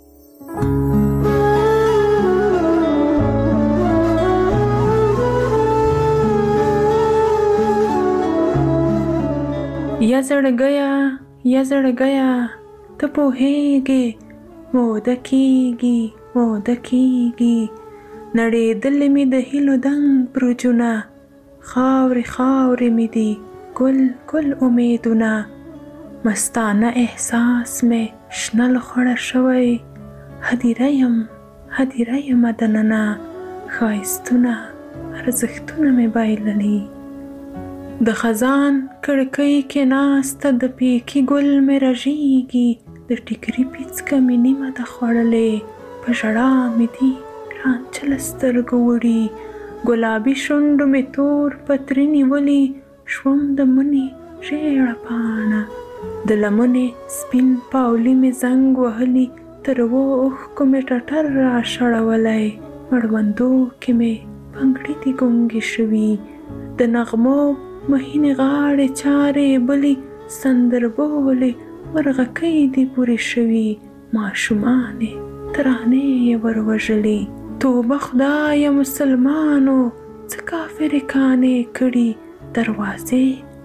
یا زړګیا یا زړګیا ته پوهېږې موده کېږي موده کېږي نړېدلې مې د هیلو دنګ برجونه خاورې خاورې مې دي ګل ګل امیدونه مستانه احساس مې شنه لخوړه شوی هدیره یم هدیره یم دننه ښایستونه ارزښتونه مې بایللي د خزان کړکۍ کې ناسته د پیکي ګل مې رژیږي د ټیکري پیڅکه مې نیمه ده خوړلې په ژړا مې دي رانچه له سترګو وړي ګلابي شونډو مې تور پتري نیولي شوم د مني ژېړه پاڼه د لمنې سپین پاولي مې زنګ وهلي تر اوو اوښکو مې ټټر راشړولی مړوندو کې مې پنګړي دي ګونګې شوي د نغمو مهینې غاړې چارې بلې سندربولې مرغکۍ دي پورې شوي ماشومانې ترانې یې وروژلې توبه خدایه مسلمانو څه کافرې کانې کړي دروازې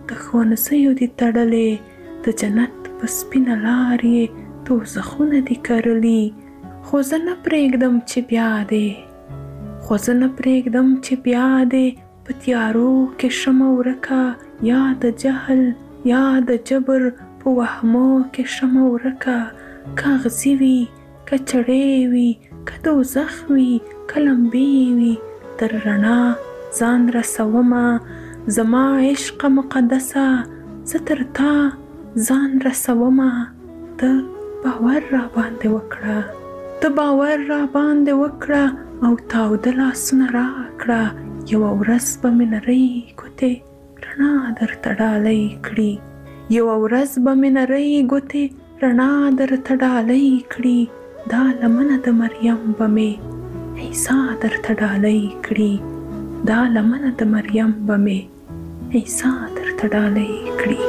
د ښوونځیو دي تړلې، د جنت په سپینه لار یې دوزخونه دي کرلي. خو زه نه پرېږدم چې بیا دې خو زه نه پرېږدم چې بیا دې په تیارو کې شمه ورکه، یا د جهل یا د جبر په وهمو کې شمه ورکه. که اغزي وي که چړې وي که دوزخ وي که لمبې وي، تر رڼا ځان رسومه زما عشق مقدسه، زه تر تا ځان رسومه. ته باور را باندې وکړه ته باور را باندې وکړه او تاوده لاسونه راکړه. یوه ورځ به مې نرۍ ګوتې رڼا درته ډالۍ کړي، یوه ورځ به مې نرۍ ګوتې رڼا درته ډالۍ کړي. دا لمنه د مریم به مې عیسی درته ډالۍ کړي، دا لمنه د مریم به مې عیسی درته ډالۍ کړي.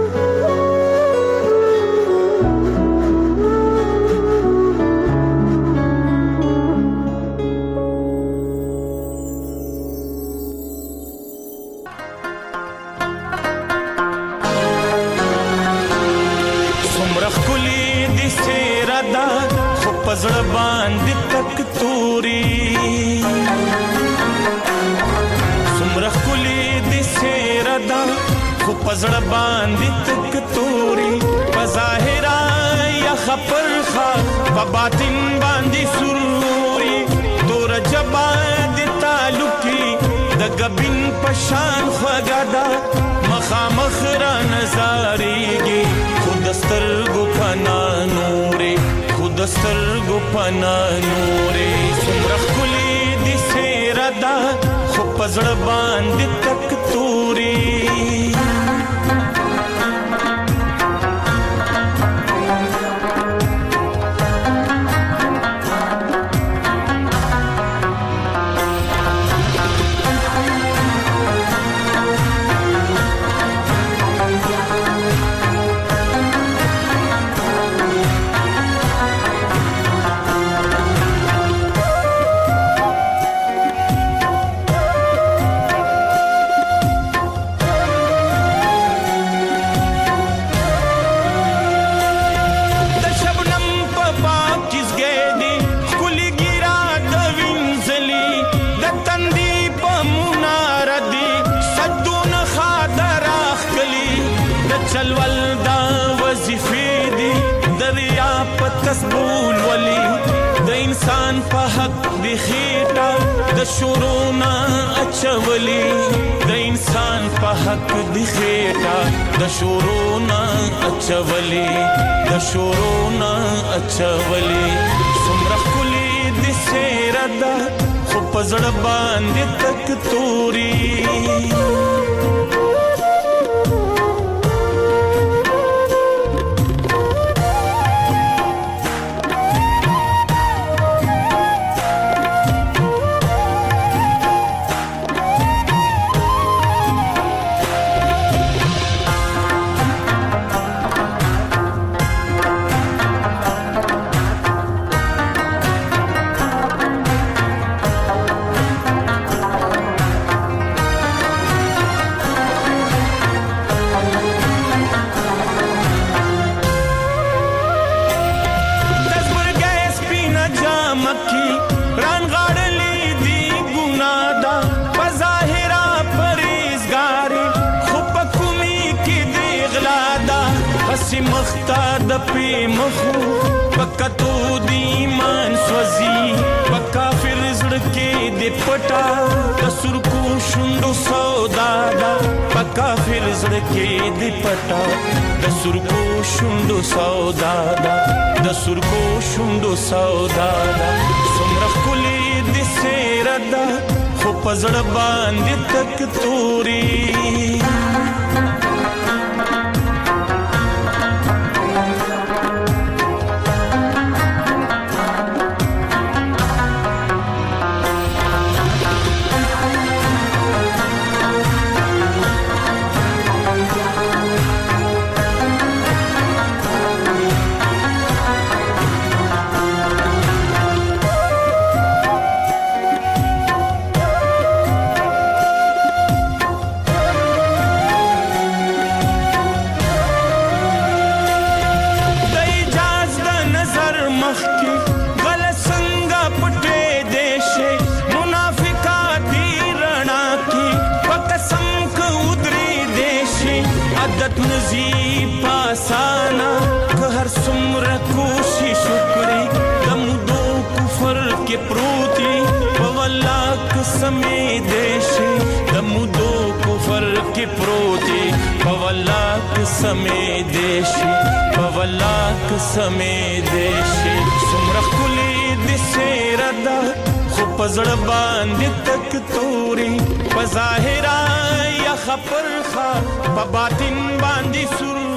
پزړه باندې تک توري څومره ښکلې دې څېره ده، خو پزړه باندې تک توري. په ظاهره یخه پرخه په باطن باندې سروري، توره ژبه د تعلقي د ګبین په شان خوږه ده. مخامخ را نظارېږي خو د سترګو پناه نورې د سترګو پناه نورې. څومره ښکلې دې څېره ده، خو په زړه باندې تک توري. د شورونا اچولي د انسان په حق دی خېټه، د شورونا اچولي د شورونا اچولي. څومره ښکلې دې څېره ده، خو په زړه باندې تک توري. مختا د پی مخو پکتو دی ایمان سوزی، پکا فر زړه کې د پټا د سرکو شوندو سودا دا، پکا فر زړه کې د پټا د سرکو شوندو سودا دا، د سرکو شوندو سودا دا. څومره ښکلې دې څېره ده، خو په زړه باندې تک توري. نوزی پاسانا که هر سمره کوشش وکړي د مودو کفر کې پروتي په والله قسمې دیشي د مودو کفر کې پروتي په والله قسمې دیشي په والله قسمې دیشي سمره کلی د سیر دا خو پزړ باندې تک توري په ظاهر یا خپل خا په باطن باندې سر